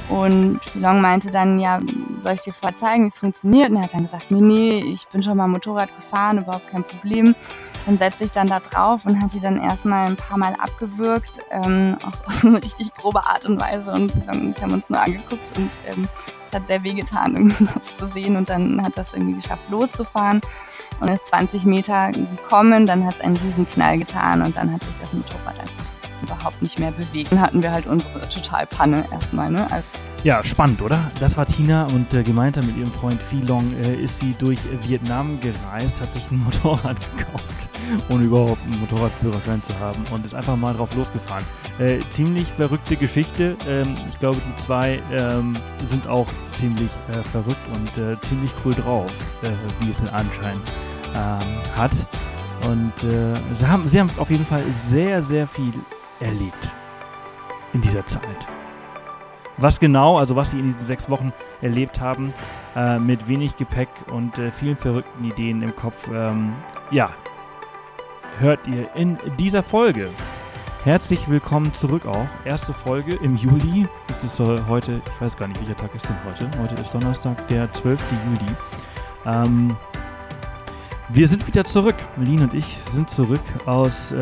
Und Philong meinte dann, ja, soll ich dir vorher zeigen, wie es funktioniert? Und er hat dann gesagt, nee, ich bin schon mal Motorrad gefahren, überhaupt kein Problem. Dann setze ich dann da drauf und hat die dann erstmal ein paar Mal abgewürgt, auf so eine richtig grobe Art und Weise. Und Philong und ich haben uns nur angeguckt und es hat sehr wehgetan, irgendwie das zu sehen. Und dann hat das irgendwie geschafft, loszufahren und ist 20 Meter gekommen. Dann hat es einen riesen Knall getan und dann hat sich das Motorrad einfach überhaupt nicht mehr bewegt. Dann hatten wir halt unsere Totalpanne erstmal, ne? Also ja, spannend, oder? Das war Tina und gemeinsam mit ihrem Freund Philong ist sie durch Vietnam gereist, hat sich ein Motorrad gekauft, ohne überhaupt einen Motorradführerschein zu haben und ist einfach mal drauf losgefahren. Ziemlich verrückte Geschichte. Ich glaube, die zwei sind auch ziemlich verrückt und ziemlich cool drauf, wie es den Anschein hat. Und sie haben auf jeden Fall sehr, sehr viel erlebt in dieser Zeit. Was genau, also was sie in diesen 6 Wochen erlebt haben, mit wenig Gepäck und vielen verrückten Ideen im Kopf, hört ihr in dieser Folge. Herzlich willkommen zurück auch. Erste Folge im Juli. Es ist heute, ich weiß gar nicht, welcher Tag ist denn heute? Heute ist Donnerstag, der 12. Juli. Wir sind wieder zurück. Lin und ich sind zurück aus,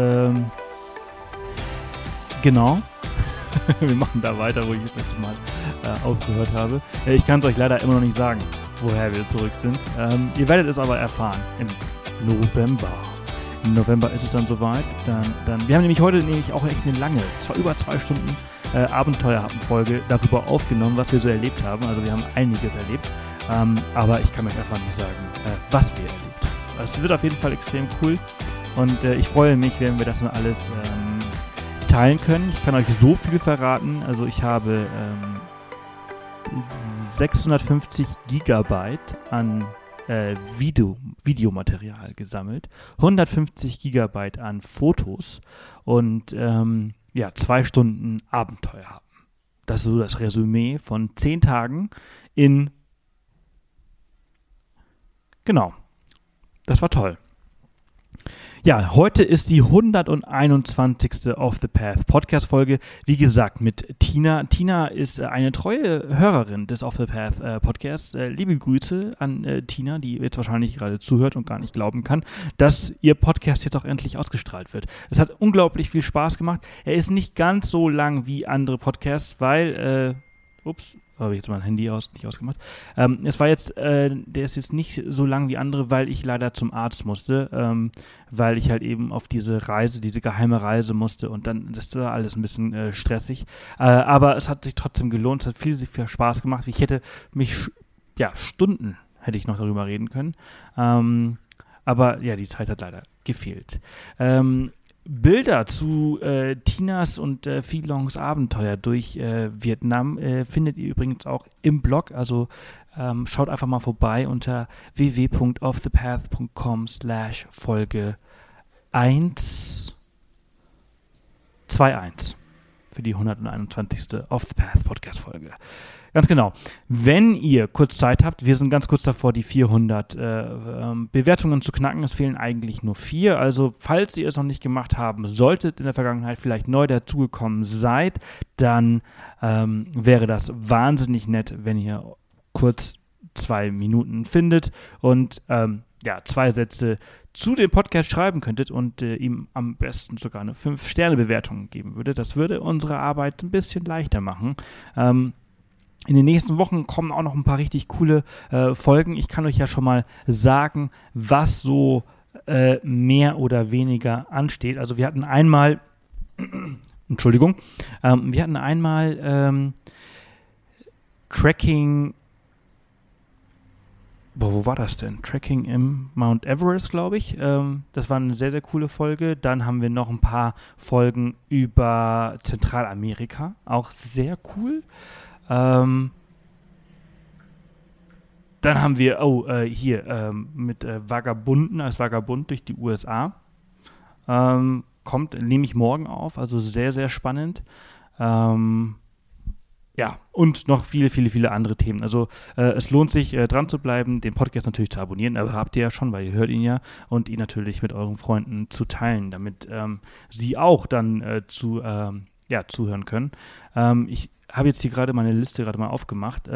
genau. Wir machen da weiter, wo ich das letzte Mal aufgehört habe. Ich kann es euch leider immer noch nicht sagen, woher wir zurück sind. Ihr werdet es aber erfahren im November. Im November ist es dann soweit. Wir haben nämlich heute auch echt eine lange, über 2 Stunden Abenteuerhappen-Folge darüber aufgenommen, was wir so erlebt haben. Also wir haben einiges erlebt. Aber ich kann euch einfach nicht sagen, was wir erlebt haben. Es wird auf jeden Fall extrem cool. Und ich freue mich, wenn wir das mal alles teilen können. Ich kann euch so viel verraten. Also ich habe 650 Gigabyte an Videomaterial gesammelt, 150 Gigabyte an Fotos und 2 Stunden Abenteuer haben. Das ist so das Resümee von 10 Tagen Genau. Das war toll. Ja, heute ist die 121. Off the Path Podcast-Folge. Wie gesagt, mit Tina. Tina ist eine treue Hörerin des Off the Path Podcasts. Liebe Grüße an Tina, die jetzt wahrscheinlich gerade zuhört und gar nicht glauben kann, dass ihr Podcast jetzt auch endlich ausgestrahlt wird. Es hat unglaublich viel Spaß gemacht. Er ist nicht ganz so lang wie andere Podcasts, weil, habe ich jetzt mein Handy nicht ausgemacht. Der ist jetzt nicht so lang wie andere, weil ich leider zum Arzt musste, weil ich halt eben auf diese geheime Reise musste und dann, das war alles ein bisschen stressig. Aber es hat sich trotzdem gelohnt, es hat viel Spaß gemacht. Ich hätte Stunden hätte ich noch darüber reden können. Aber ja, die Zeit hat leider gefehlt. Bilder zu Tinas und Philongs Abenteuer durch Vietnam findet ihr übrigens auch im Blog, also schaut einfach mal vorbei unter www.offthepath.com/Folge 121 für die 121. Off the Path Podcast Folge. Ganz genau. Wenn ihr kurz Zeit habt, wir sind ganz kurz davor, die 400 Bewertungen zu knacken. Es fehlen eigentlich nur 4. Also, falls ihr es noch nicht gemacht haben solltet, in der Vergangenheit vielleicht neu dazugekommen seid, dann wäre das wahnsinnig nett, wenn ihr kurz 2 Minuten findet und 2 Sätze zu dem Podcast schreiben könntet und ihm am besten sogar eine 5-Sterne-Bewertung geben würdet. Das würde unsere Arbeit ein bisschen leichter machen. In den nächsten Wochen kommen auch noch ein paar richtig coole Folgen. Ich kann euch ja schon mal sagen, was so mehr oder weniger ansteht. Also wir hatten einmal, Tracking, wo war das denn? Tracking im Mount Everest, glaube ich. Das war eine sehr, sehr coole Folge. Dann haben wir noch ein paar Folgen über Zentralamerika, auch sehr cool. Dann haben wir mit Vagabunden als Vagabund durch die USA. Nehme ich morgen auf, also sehr, sehr spannend. Und noch viele, viele, viele andere Themen. Also es lohnt sich, dran zu bleiben, den Podcast natürlich zu abonnieren, aber habt ihr ja schon, weil ihr hört ihn ja, und ihn natürlich mit euren Freunden zu teilen, damit sie auch dann zu zuhören können. Ich habe jetzt hier gerade meine Liste gerade mal aufgemacht,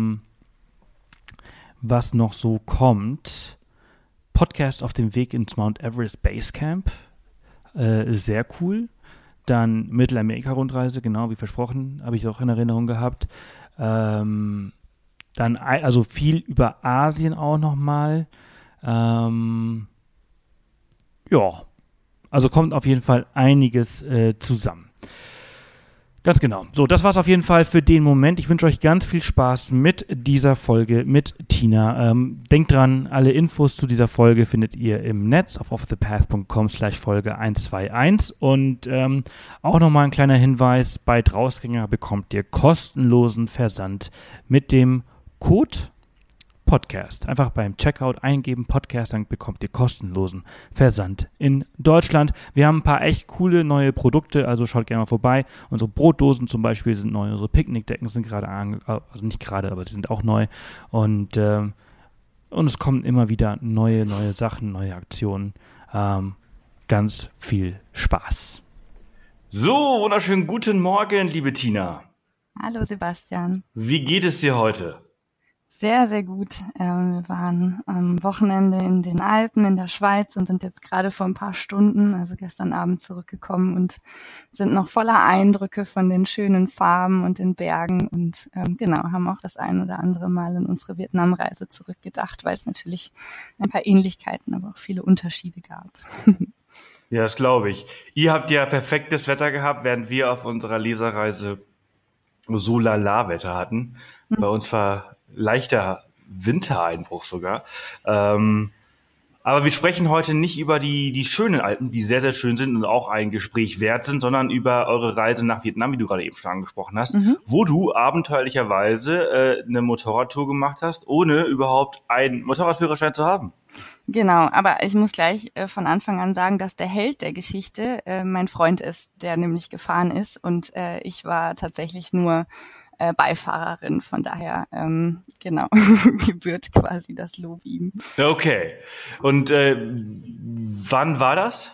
was noch so kommt. Podcast auf dem Weg ins Mount Everest Basecamp, sehr cool. Dann Mittelamerika-Rundreise, genau wie versprochen, habe ich auch in Erinnerung gehabt. Dann also viel über Asien auch nochmal. Also kommt auf jeden Fall einiges zusammen. Ganz genau. So, das war's auf jeden Fall für den Moment. Ich wünsche euch ganz viel Spaß mit dieser Folge mit Tina. Denkt dran, alle Infos zu dieser Folge findet ihr im Netz auf offthepath.com/Folge 121. Und auch nochmal ein kleiner Hinweis, bei Drausgänger bekommt ihr kostenlosen Versand mit dem Code Podcast. Einfach beim Checkout eingeben Podcast, dann bekommt ihr kostenlosen Versand in Deutschland. Wir haben ein paar echt coole neue Produkte, also schaut gerne mal vorbei. Unsere Brotdosen zum Beispiel sind neu, unsere Picknickdecken sind gerade also nicht gerade, aber die sind auch neu. Und es kommen immer wieder neue Sachen, neue Aktionen. Ganz viel Spaß. So, wunderschönen guten Morgen, liebe Tina. Hallo Sebastian. Wie geht es dir heute? Sehr, sehr gut. Wir waren am Wochenende in den Alpen in der Schweiz und sind jetzt gerade vor ein paar Stunden, also gestern Abend, zurückgekommen und sind noch voller Eindrücke von den schönen Farben und den Bergen und haben auch das ein oder andere Mal in unsere Vietnamreise zurückgedacht, weil es natürlich ein paar Ähnlichkeiten, aber auch viele Unterschiede gab. Ja, das glaube ich. Ihr habt ja perfektes Wetter gehabt, während wir auf unserer Leserreise so lala Wetter hatten. Bei uns war leichter Wintereinbruch sogar. Aber wir sprechen heute nicht über die schönen Alpen, die sehr, sehr schön sind und auch ein Gespräch wert sind, sondern über eure Reise nach Vietnam, wie du gerade eben schon angesprochen hast, wo du abenteuerlicherweise eine Motorradtour gemacht hast, ohne überhaupt einen Motorradführerschein zu haben. Genau, aber ich muss gleich von Anfang an sagen, dass der Held der Geschichte mein Freund ist, der nämlich gefahren ist und ich war tatsächlich nur Beifahrerin, von daher gebührt quasi das Lob ihm. Okay, und wann war das?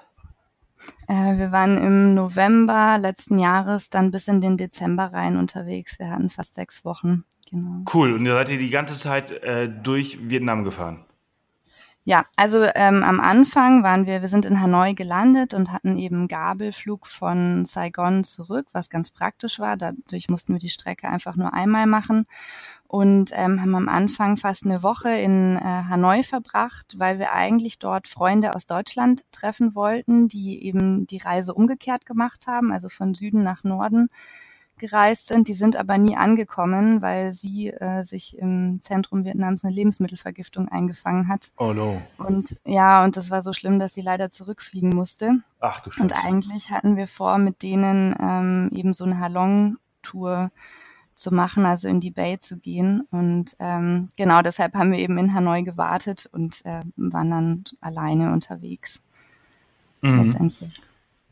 Wir waren im November letzten Jahres dann bis in den Dezember rein unterwegs. Wir hatten fast 6 Wochen, genau. Cool, und ihr seid die ganze Zeit durch Vietnam gefahren? Ja, also am Anfang wir sind in Hanoi gelandet und hatten eben Gabelflug von Saigon zurück, was ganz praktisch war. Dadurch mussten wir die Strecke einfach nur einmal machen und haben am Anfang fast eine Woche in Hanoi verbracht, weil wir eigentlich dort Freunde aus Deutschland treffen wollten, die eben die Reise umgekehrt gemacht haben, also von Süden nach Norden gereist sind. Die sind aber nie angekommen, weil sie sich im Zentrum Vietnams eine Lebensmittelvergiftung eingefangen hat. Oh no. Und das war so schlimm, dass sie leider zurückfliegen musste. Ach du Scheiße. Und eigentlich hatten wir vor, mit denen eben so eine Halong-Tour zu machen, also in die Bay zu gehen. Und deshalb haben wir eben in Hanoi gewartet und waren dann alleine unterwegs. Letztendlich.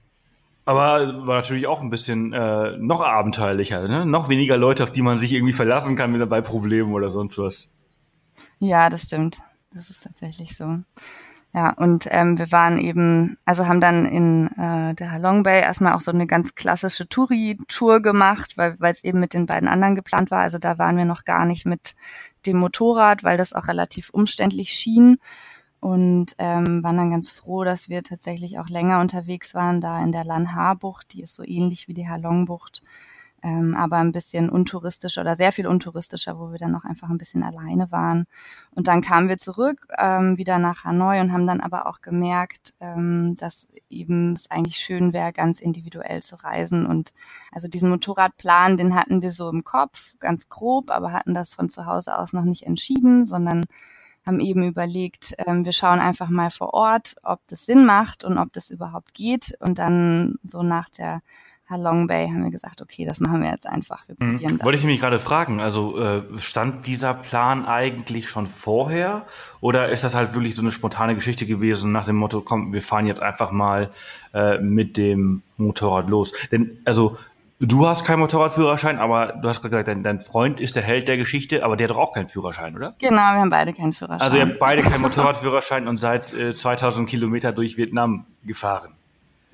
Aber war natürlich auch ein bisschen noch abenteuerlicher, ne? Noch weniger Leute, auf die man sich irgendwie verlassen kann bei Problemen oder sonst was. Ja, das stimmt. Das ist tatsächlich so. Ja, und wir waren eben, also haben dann in der Halong Bay erstmal auch so eine ganz klassische Touri-Tour gemacht, weil es eben mit den beiden anderen geplant war. Also da waren wir noch gar nicht mit dem Motorrad, weil das auch relativ umständlich schien. Und waren dann ganz froh, dass wir tatsächlich auch länger unterwegs waren, da in der Lan Ha-Bucht, die ist so ähnlich wie die Halong-Bucht, aber ein bisschen untouristischer oder sehr viel untouristischer, wo wir dann auch einfach ein bisschen alleine waren. Und dann kamen wir zurück, wieder nach Hanoi und haben dann aber auch gemerkt, dass eben es eigentlich schön wäre, ganz individuell zu reisen. Und also diesen Motorradplan, den hatten wir so im Kopf, ganz grob, aber hatten das von zu Hause aus noch nicht entschieden, sondern haben eben überlegt, wir schauen einfach mal vor Ort, ob das Sinn macht und ob das überhaupt geht. Und dann so nach der Halong Bay haben wir gesagt, okay, das machen wir jetzt einfach, wir probieren das. Wollte ich mich gerade fragen, also stand dieser Plan eigentlich schon vorher oder ist das halt wirklich so eine spontane Geschichte gewesen nach dem Motto, komm, wir fahren jetzt einfach mal mit dem Motorrad los? Denn also du hast keinen Motorradführerschein, aber du hast gerade gesagt, dein Freund ist der Held der Geschichte, aber der hat doch auch keinen Führerschein, oder? Genau, wir haben beide keinen Führerschein. Also ihr habt beide keinen Motorradführerschein und seid 2000 Kilometer durch Vietnam gefahren.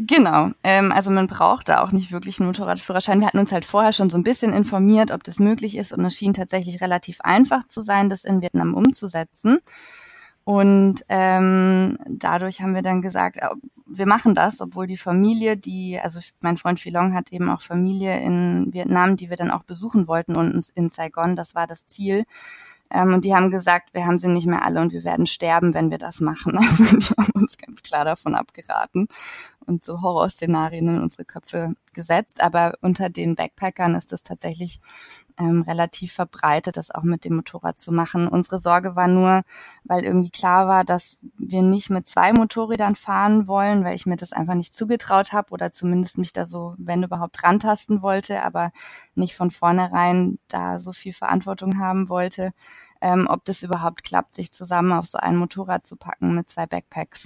Genau, also man braucht da auch nicht wirklich einen Motorradführerschein. Wir hatten uns halt vorher schon so ein bisschen informiert, ob das möglich ist und es schien tatsächlich relativ einfach zu sein, das in Vietnam umzusetzen. Und dadurch haben wir dann gesagt, wir machen das, obwohl die Familie, also mein Freund Philong hat eben auch Familie in Vietnam, die wir dann auch besuchen wollten und in Saigon, das war das Ziel. Und die haben gesagt, wir haben sie nicht mehr alle und wir werden sterben, wenn wir das machen. Also die haben uns ganz klar davon abgeraten und so Horrorszenarien in unsere Köpfe gesetzt. Aber unter den Backpackern ist es tatsächlich relativ verbreitet, das auch mit dem Motorrad zu machen. Unsere Sorge war nur, weil irgendwie klar war, dass wir nicht mit 2 Motorrädern fahren wollen, weil ich mir das einfach nicht zugetraut habe oder zumindest mich da so, wenn überhaupt, rantasten wollte, aber nicht von vornherein da so viel Verantwortung haben wollte, ob das überhaupt klappt, sich zusammen auf so ein Motorrad zu packen mit 2 Backpacks.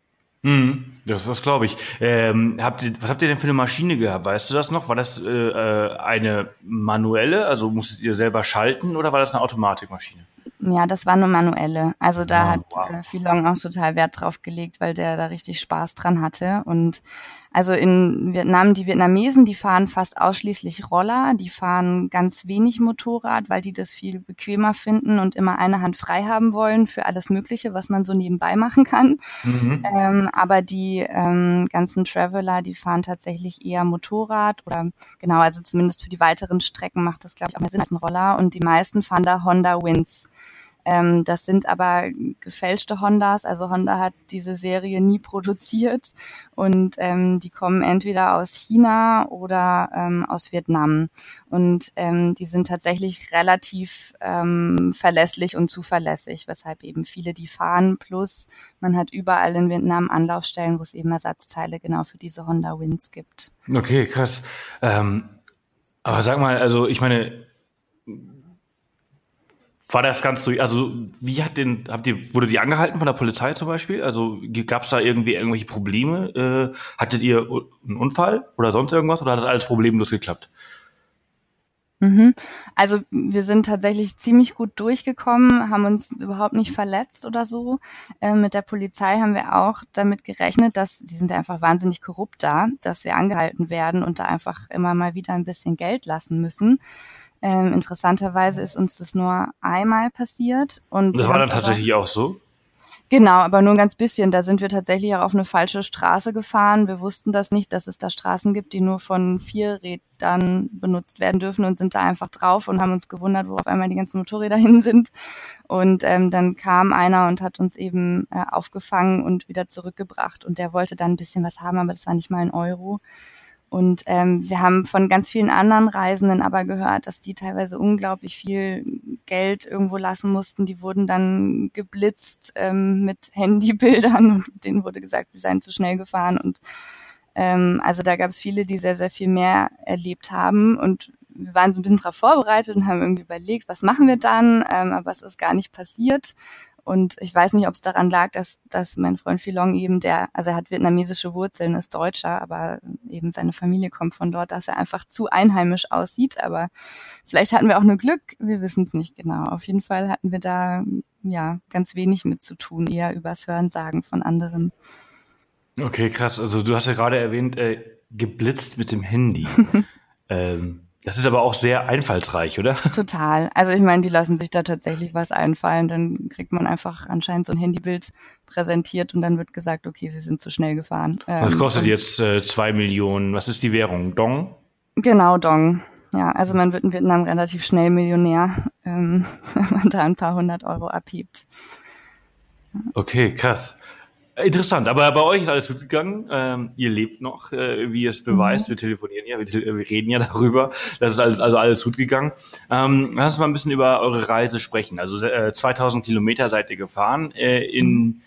Das glaube ich. Was habt ihr denn für eine Maschine gehabt? Weißt du das noch? War das eine manuelle, also musstet ihr selber schalten oder war das eine Automatikmaschine? Ja, das war eine manuelle. Also da hat Wow. Philong auch total Wert drauf gelegt, weil der da richtig Spaß dran hatte. Und also in Vietnam, die Vietnamesen, die fahren fast ausschließlich Roller, die fahren ganz wenig Motorrad, weil die das viel bequemer finden und immer eine Hand frei haben wollen für alles Mögliche, was man so nebenbei machen kann. Mhm. Aber die ganzen Traveler, die fahren tatsächlich eher Motorrad oder genau, also zumindest für die weiteren Strecken macht das, glaube ich, auch mehr Sinn als ein Roller. Und die meisten fahren da Honda Winds. Das sind aber gefälschte Hondas, also Honda hat diese Serie nie produziert und die kommen entweder aus China oder aus Vietnam und die sind tatsächlich relativ verlässlich und zuverlässig, weshalb eben viele die fahren, plus man hat überall in Vietnam Anlaufstellen, wo es eben Ersatzteile genau für diese Honda Winds gibt. Okay, krass. Aber sag mal, also ich meine, war das ganz so, also wurde die angehalten von der Polizei zum Beispiel? Also gab es da irgendwelche Probleme? Hattet ihr einen Unfall oder sonst irgendwas oder hat das alles problemlos geklappt? Also wir sind tatsächlich ziemlich gut durchgekommen, haben uns überhaupt nicht verletzt oder so. Mit der Polizei haben wir auch damit gerechnet, dass die sind einfach wahnsinnig korrupt da, dass wir angehalten werden und da einfach immer mal wieder ein bisschen Geld lassen müssen. Interessanterweise ist uns das nur einmal passiert Und und das wir war haben dann es aber tatsächlich auch so? genau, aber nur ein ganz bisschen. Da sind wir tatsächlich auch auf eine falsche Straße gefahren. Wir wussten das nicht, dass es da Straßen gibt, die nur von 4 Rädern benutzt werden dürfen und sind da einfach drauf und haben uns gewundert, wo auf einmal die ganzen Motorräder hin sind. Und dann kam einer und hat uns eben aufgefangen und wieder zurückgebracht. Und der wollte dann ein bisschen was haben, aber das war nicht mal 1 Euro. Und wir haben von ganz vielen anderen Reisenden aber gehört, dass die teilweise unglaublich viel Geld irgendwo lassen mussten. Die wurden dann geblitzt mit Handybildern und denen wurde gesagt, sie seien zu schnell gefahren. Und also da gab es viele, die sehr, sehr viel mehr erlebt haben. Und wir waren so ein bisschen darauf vorbereitet und haben irgendwie überlegt, was machen wir dann? Aber es ist gar nicht passiert. Und ich weiß nicht, ob es daran lag, dass mein Freund Philong eben also er hat vietnamesische Wurzeln, ist Deutscher, aber eben seine Familie kommt von dort, dass er einfach zu einheimisch aussieht. Aber vielleicht hatten wir auch nur Glück, wir wissen es nicht genau. Auf jeden Fall hatten wir da ja ganz wenig mit zu tun, eher übers Hörensagen von anderen. Okay, krass. Also du hast ja gerade erwähnt, geblitzt mit dem Handy. Das ist aber auch sehr einfallsreich, oder? Total. Also ich meine, die lassen sich da tatsächlich was einfallen. Dann kriegt man einfach anscheinend so ein Handybild präsentiert und dann wird gesagt, okay, sie sind zu schnell gefahren. Das kostet jetzt 2 Millionen. Was ist die Währung? Dong? Genau, Dong. Ja, also man wird in Vietnam relativ schnell Millionär, wenn man da ein paar 100 € abhebt. Okay, krass. Interessant, aber bei euch ist alles gut gegangen. Ihr lebt noch, wie ihr es beweist. Wir telefonieren ja, wir reden ja darüber. Das ist alles gut gegangen. Lass uns mal ein bisschen über eure Reise sprechen. Also 2000 Kilometer seid ihr gefahren. In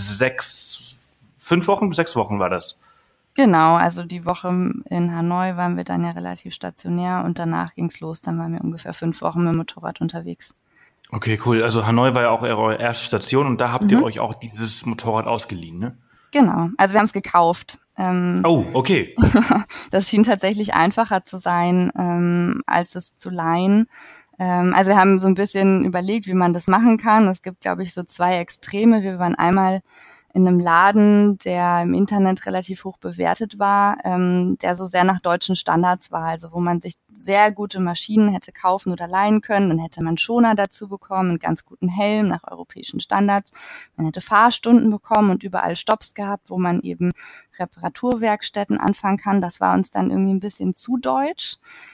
5 Wochen, 6 Wochen war das. Genau, also die Woche in Hanoi waren wir dann ja relativ stationär und danach ging's los. Dann waren wir ungefähr 5 Wochen mit dem Motorrad unterwegs. Okay, cool. Also Hanoi war ja auch eure erste Station und da habt ihr euch auch dieses Motorrad ausgeliehen, ne? Genau, also wir haben es gekauft. Oh, okay. Das schien tatsächlich einfacher zu sein, als es zu leihen. Also wir haben so ein bisschen überlegt, wie man das machen kann. Es gibt, glaube ich, so 2 Extreme. Wir waren einmal in einem Laden, der im Internet relativ hoch bewertet war, der so sehr nach deutschen Standards war, also wo man sich sehr gute Maschinen hätte kaufen oder leihen können. Dann hätte man Schoner dazu bekommen, einen ganz guten Helm nach europäischen Standards. Man hätte Fahrstunden bekommen und überall Stopps gehabt, wo man eben Reparaturwerkstätten anfangen kann. Das war uns dann irgendwie ein bisschen zu deutsch.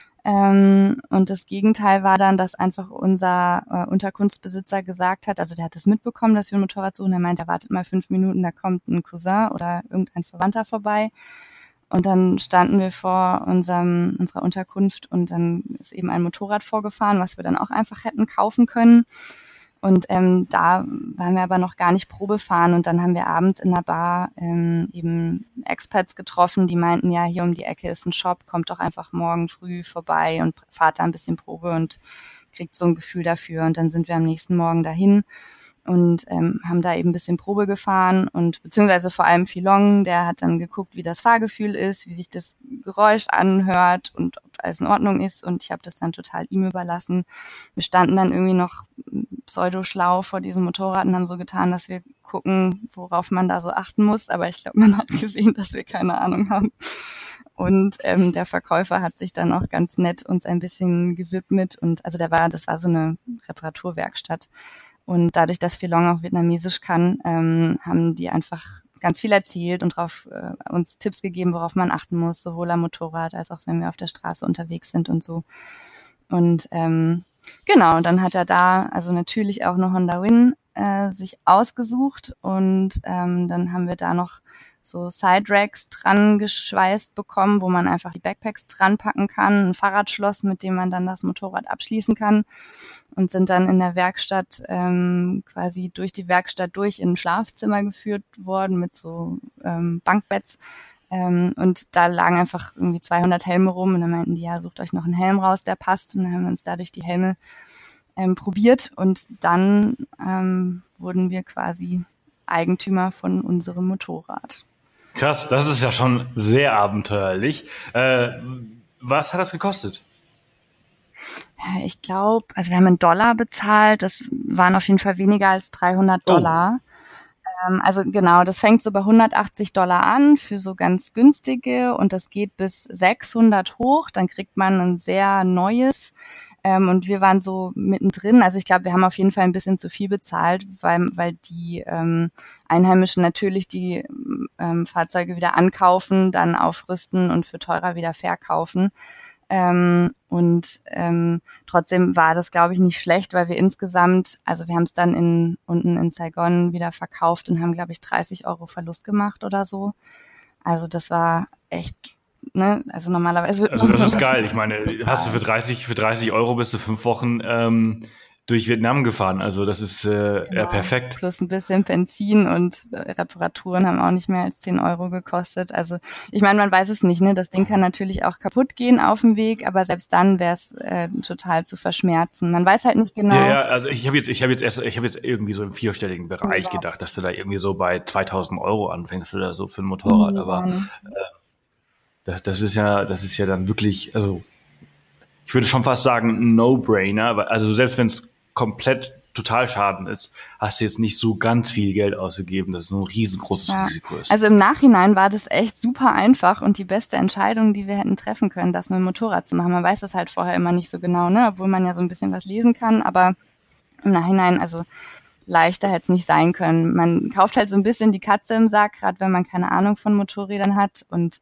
Und das Gegenteil war dann, dass einfach unser Unterkunftsbesitzer gesagt hat, also der hat es mitbekommen, dass wir ein Motorrad suchen. Er meinte, wartet mal 5 Minuten, da kommt ein Cousin oder irgendein Verwandter vorbei. Und dann standen wir vor unserer Unterkunft und dann ist eben ein Motorrad vorgefahren, was wir dann auch einfach hätten kaufen können. Und da waren wir aber noch gar nicht Probefahren und dann haben wir abends in der Bar eben Expats getroffen, die meinten, ja, hier um die Ecke ist ein Shop, kommt doch einfach morgen früh vorbei und fahrt da ein bisschen Probe und kriegt so ein Gefühl dafür. Und dann sind wir am nächsten Morgen dahin und haben da eben ein bisschen Probe gefahren und beziehungsweise vor allem Philong, der hat dann geguckt, wie das Fahrgefühl ist, wie sich das Geräusch anhört und ob alles in Ordnung ist und ich habe das dann total ihm überlassen. Wir standen dann irgendwie noch pseudo-schlau vor diesem Motorrad und haben so getan, dass wir gucken, worauf man da so achten muss, aber ich glaube, man hat gesehen, dass wir keine Ahnung haben. Und der Verkäufer hat sich dann auch ganz nett uns ein bisschen gewidmet und also das war so eine Reparaturwerkstatt. Und dadurch, dass Philong auch Vietnamesisch kann, haben die einfach ganz viel erzählt und uns Tipps gegeben, worauf man achten muss, sowohl am Motorrad als auch wenn wir auf der Straße unterwegs sind und so. Und genau, und dann hat er da also natürlich auch eine Honda Win sich ausgesucht und dann haben wir da noch so Side-Racks dran geschweißt bekommen, wo man einfach die Backpacks dran packen kann, ein Fahrradschloss, mit dem man dann das Motorrad abschließen kann und sind dann in der Werkstatt quasi durch die Werkstatt in ein Schlafzimmer geführt worden mit so Bankbetts. Und da lagen einfach irgendwie 200 Helme rum und dann meinten die, ja, sucht euch noch einen Helm raus, der passt. Und dann haben wir uns dadurch die Helme probiert und dann wurden wir quasi Eigentümer von unserem Motorrad. Krass, das ist ja schon sehr abenteuerlich. Was hat das gekostet? Ich glaube, also wir haben in Dollar bezahlt, das waren auf jeden Fall weniger als $300. Also genau, das fängt so bei $180 an für so ganz günstige und das geht bis 600 hoch, dann kriegt man ein sehr neues und wir waren so mittendrin, also ich glaube, wir haben auf jeden Fall ein bisschen zu viel bezahlt, weil die Einheimischen natürlich die Fahrzeuge wieder ankaufen, dann aufrüsten und für teurer wieder verkaufen. Trotzdem war das, glaube ich, nicht schlecht, weil wir insgesamt, also wir haben es dann unten in Saigon wieder verkauft und haben, glaube ich, 30 € Verlust gemacht oder so. Also das war echt, ne, also normalerweise wird also das ist geil. Ich meine, hast du für 30 € bist du 5 Wochen durch Vietnam gefahren. Also das ist genau, perfekt. Plus ein bisschen Benzin und Reparaturen haben auch nicht mehr als 10 € gekostet. Also ich meine, man weiß es nicht, ne? Das Ding kann natürlich auch kaputt gehen auf dem Weg, aber selbst dann wäre es total zu verschmerzen. Man weiß halt nicht genau. Ja, also ich habe jetzt irgendwie so im vierstelligen Bereich gedacht, dass du da irgendwie so bei 2.000 € anfängst oder so für ein Motorrad. Aber das ist ja dann wirklich, also ich würde schon fast sagen, ein No-Brainer. Also selbst wenn es komplett total Schaden ist, hast du jetzt nicht so ganz viel Geld ausgegeben, dass es ein riesengroßes Risiko ist. Also im Nachhinein war das echt super einfach und die beste Entscheidung, die wir hätten treffen können, das mit dem Motorrad zu machen. Man weiß das halt vorher immer nicht so genau, ne, obwohl man ja so ein bisschen was lesen kann, aber im Nachhinein, also leichter hätte es nicht sein können. Man kauft halt so ein bisschen die Katze im Sack, gerade wenn man keine Ahnung von Motorrädern hat und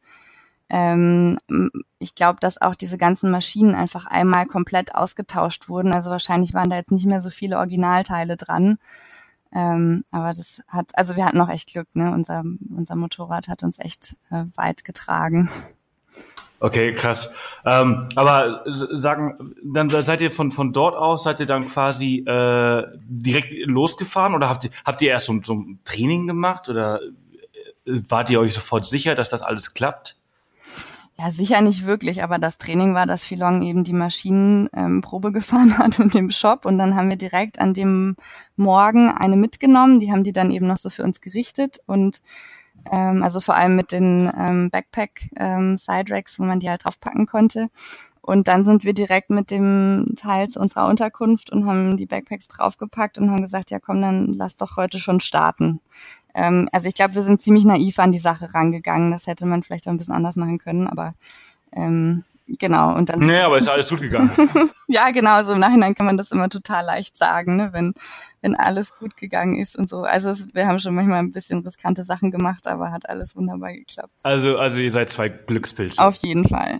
ich glaube, dass auch diese ganzen Maschinen einfach einmal komplett ausgetauscht wurden. Also wahrscheinlich waren da jetzt nicht mehr so viele Originalteile dran. Aber wir hatten auch echt Glück, ne? Unser Motorrad hat uns echt weit getragen. Okay, krass. Aber dann seid ihr von dort aus, seid ihr dann quasi direkt losgefahren oder habt ihr erst so ein Training gemacht oder wart ihr euch sofort sicher, dass das alles klappt? Ja, sicher nicht wirklich, aber das Training war, dass Philong eben die Maschinen Probe gefahren hat in dem Shop und dann haben wir direkt an dem Morgen eine mitgenommen, die haben die dann eben noch so für uns gerichtet und also vor allem mit den Backpack-Side-Racks, wo man die halt draufpacken konnte. Und dann sind wir direkt mit dem Teil zu unserer Unterkunft und haben die Backpacks draufgepackt und haben gesagt, ja komm, dann lass doch heute schon starten. Also ich glaube, wir sind ziemlich naiv an die Sache rangegangen. Das hätte man vielleicht auch ein bisschen anders machen können, aber genau. Und dann. Nee, aber ist alles gut gegangen. Ja, genau. So im Nachhinein kann man das immer total leicht sagen, ne, wenn alles gut gegangen ist und so. Also wir haben schon manchmal ein bisschen riskante Sachen gemacht, aber hat alles wunderbar geklappt. Also ihr seid zwei Glückspilze. Auf jeden Fall.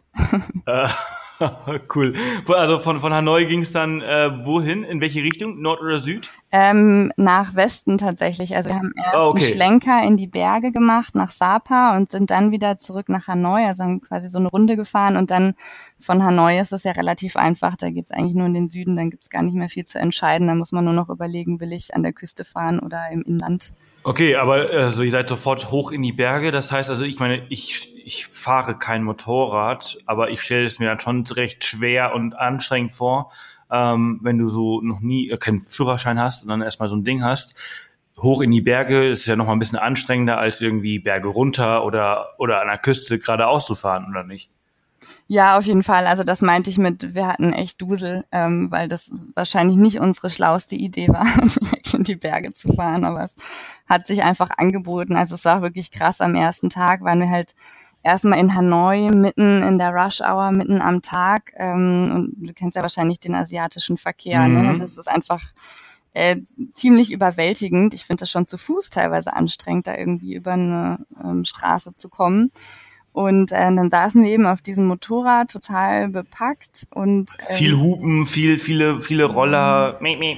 Cool. Also von Hanoi ging es dann wohin? In welche Richtung? Nord oder Süd? Nach Westen tatsächlich. Also wir haben erst einen Schlenker in die Berge gemacht, nach Sapa und sind dann wieder zurück nach Hanoi. Also haben quasi so eine Runde gefahren und dann von Hanoi ist es ja relativ einfach. Da geht es eigentlich nur in den Süden, dann gibt es gar nicht mehr viel zu entscheiden. Da muss man nur noch überlegen, will ich an der Küste fahren oder im Inland. Okay, aber also ihr seid sofort hoch in die Berge. Das heißt, also ich meine, ich fahre kein Motorrad, aber ich stelle es mir dann schon recht schwer und anstrengend vor, wenn du so noch nie keinen Führerschein hast und dann erstmal so ein Ding hast. Hoch in die Berge ist ja noch mal ein bisschen anstrengender, als irgendwie Berge runter oder an der Küste geradeaus zu fahren, oder nicht? Ja, auf jeden Fall. Also das meinte ich mit, wir hatten echt Dusel, weil das wahrscheinlich nicht unsere schlauste Idee war, direkt in die Berge zu fahren, aber es hat sich einfach angeboten. Also es war wirklich krass. Am ersten Tag waren wir halt erstmal in Hanoi, mitten in der Rush-Hour, mitten am Tag. Und du kennst ja wahrscheinlich den asiatischen Verkehr. Ne? Das ist einfach ziemlich überwältigend. Ich finde das schon zu Fuß teilweise anstrengend, da irgendwie über eine Straße zu kommen. Und dann saßen wir eben auf diesem Motorrad, total bepackt und viel Hupen, viele Roller.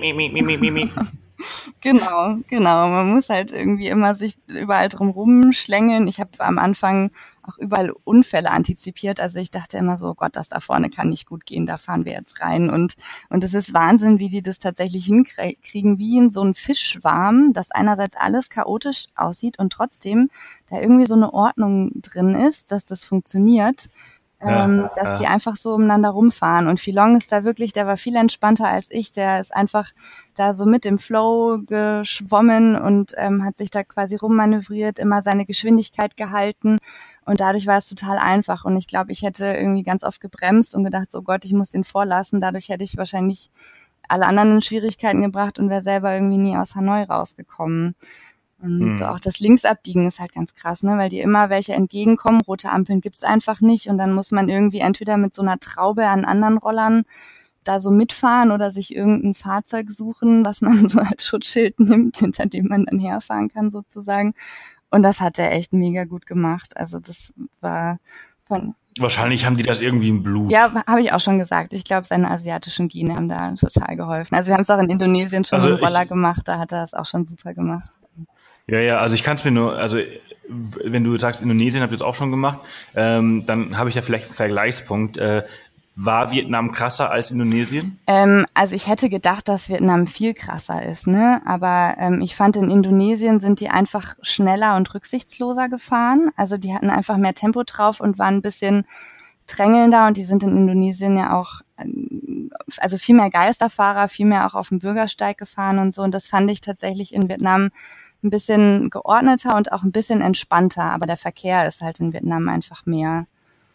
Genau. Man muss halt irgendwie immer sich überall drum rumschlängeln. Ich habe am Anfang auch überall Unfälle antizipiert. Also ich dachte immer so, oh Gott, das da vorne kann nicht gut gehen, da fahren wir jetzt rein. Und es ist Wahnsinn, wie die das tatsächlich hinkriegen, wie in so einem Fischschwarm, dass einerseits alles chaotisch aussieht und trotzdem da irgendwie so eine Ordnung drin ist, dass das funktioniert. Dass die einfach so umeinander rumfahren. Und Philong ist da wirklich, der war viel entspannter als ich. Der ist einfach da so mit dem Flow geschwommen und hat sich da quasi rummanövriert, immer seine Geschwindigkeit gehalten. Und dadurch war es total einfach. Und ich glaube, ich hätte irgendwie ganz oft gebremst und gedacht, so Gott, ich muss den vorlassen. Dadurch hätte ich wahrscheinlich alle anderen in Schwierigkeiten gebracht und wäre selber irgendwie nie aus Hanoi rausgekommen. Und so auch das Linksabbiegen ist halt ganz krass, ne, weil dir immer welche entgegenkommen. Rote Ampeln gibt's einfach nicht und dann muss man irgendwie entweder mit so einer Traube an anderen Rollern da so mitfahren oder sich irgendein Fahrzeug suchen, was man so als Schutzschild nimmt, hinter dem man dann herfahren kann sozusagen. Und das hat er echt mega gut gemacht. Also das war von... Wahrscheinlich haben die das irgendwie im Blut. Ja, habe ich auch schon gesagt. Ich glaube, seine asiatischen Gene haben da total geholfen. Also wir haben es auch in Indonesien schon mit Roller gemacht, da hat er das auch schon super gemacht. Ja, also ich kann es mir nur, also wenn du sagst, Indonesien habt ihr es auch schon gemacht, dann habe ich ja vielleicht einen Vergleichspunkt. War Vietnam krasser als Indonesien? Also ich hätte gedacht, dass Vietnam viel krasser ist, ne? Aber ich fand, in Indonesien sind die einfach schneller und rücksichtsloser gefahren. Also die hatten einfach mehr Tempo drauf und waren ein bisschen drängelnder und die sind in Indonesien ja auch, also viel mehr Geisterfahrer, viel mehr auch auf dem Bürgersteig gefahren und so. Und das fand ich tatsächlich in Vietnam ein bisschen geordneter und auch ein bisschen entspannter. Aber der Verkehr ist halt in Vietnam einfach mehr.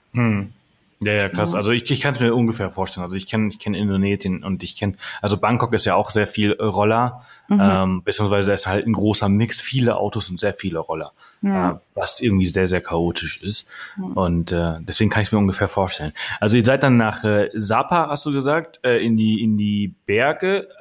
Ja, krass. Also ich kann es mir ungefähr vorstellen. Also ich kenn Indonesien und also Bangkok ist ja auch sehr viel Roller, beziehungsweise ist halt ein großer Mix, viele Autos und sehr viele Roller, was irgendwie sehr, sehr chaotisch ist. Und deswegen kann ich es mir ungefähr vorstellen. Also ihr seid dann nach Sapa, hast du gesagt, in die Berge.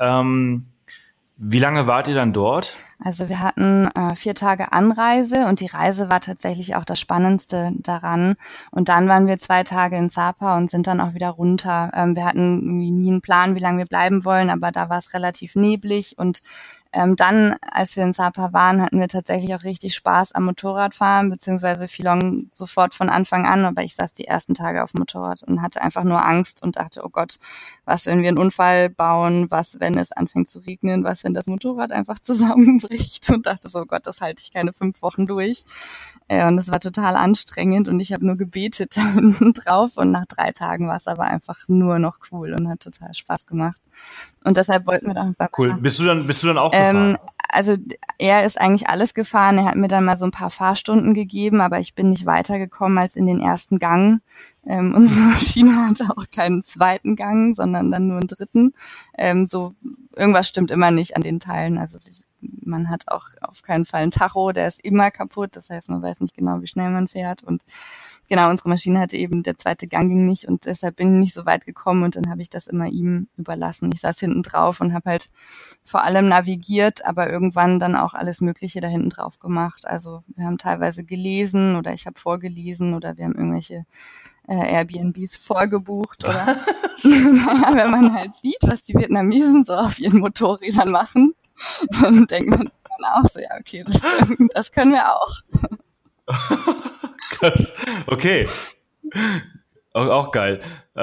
Wie lange wart ihr dann dort? Also wir hatten 4 Tage Anreise und die Reise war tatsächlich auch das Spannendste daran. Und dann waren wir 2 Tage in Sapa und sind dann auch wieder runter. Wir hatten irgendwie nie einen Plan, wie lange wir bleiben wollen, aber da war es relativ neblig und dann, als wir in Sapa waren, hatten wir tatsächlich auch richtig Spaß am Motorradfahren, beziehungsweise Philong sofort von Anfang an, aber ich saß die ersten Tage auf dem Motorrad und hatte einfach nur Angst und dachte, oh Gott, was, wenn wir einen Unfall bauen, was, wenn es anfängt zu regnen, was, wenn das Motorrad einfach zusammenbricht und dachte so, oh Gott, das halte ich keine 5 Wochen durch. Und es war total anstrengend und ich habe nur gebetet drauf und nach 3 Tagen war es aber einfach nur noch cool und hat total Spaß gemacht. Und deshalb wollten wir dann einfach... Cool. Bist du dann auch gefahren? Also er ist eigentlich alles gefahren. Er hat mir dann mal so ein paar Fahrstunden gegeben, aber ich bin nicht weitergekommen als in den ersten Gang. Unsere Maschine hatte auch keinen zweiten Gang, sondern dann nur einen dritten. So irgendwas stimmt immer nicht an den Teilen. Also man hat auch auf keinen Fall einen Tacho, der ist immer kaputt. Das heißt, man weiß nicht genau, wie schnell man fährt. Und genau, unsere Maschine hatte eben, der zweite Gang ging nicht und deshalb bin ich nicht so weit gekommen und dann habe ich das immer ihm überlassen. Ich saß hinten drauf und habe halt vor allem navigiert, aber irgendwann dann auch alles Mögliche da hinten drauf gemacht. Also wir haben teilweise gelesen oder ich habe vorgelesen oder wir haben irgendwelche Airbnbs vorgebucht oder naja, wenn man halt sieht, was die Vietnamesen so auf ihren Motorrädern machen, dann denkt man auch so, ja okay, das können wir auch. Krass. Okay. Auch geil.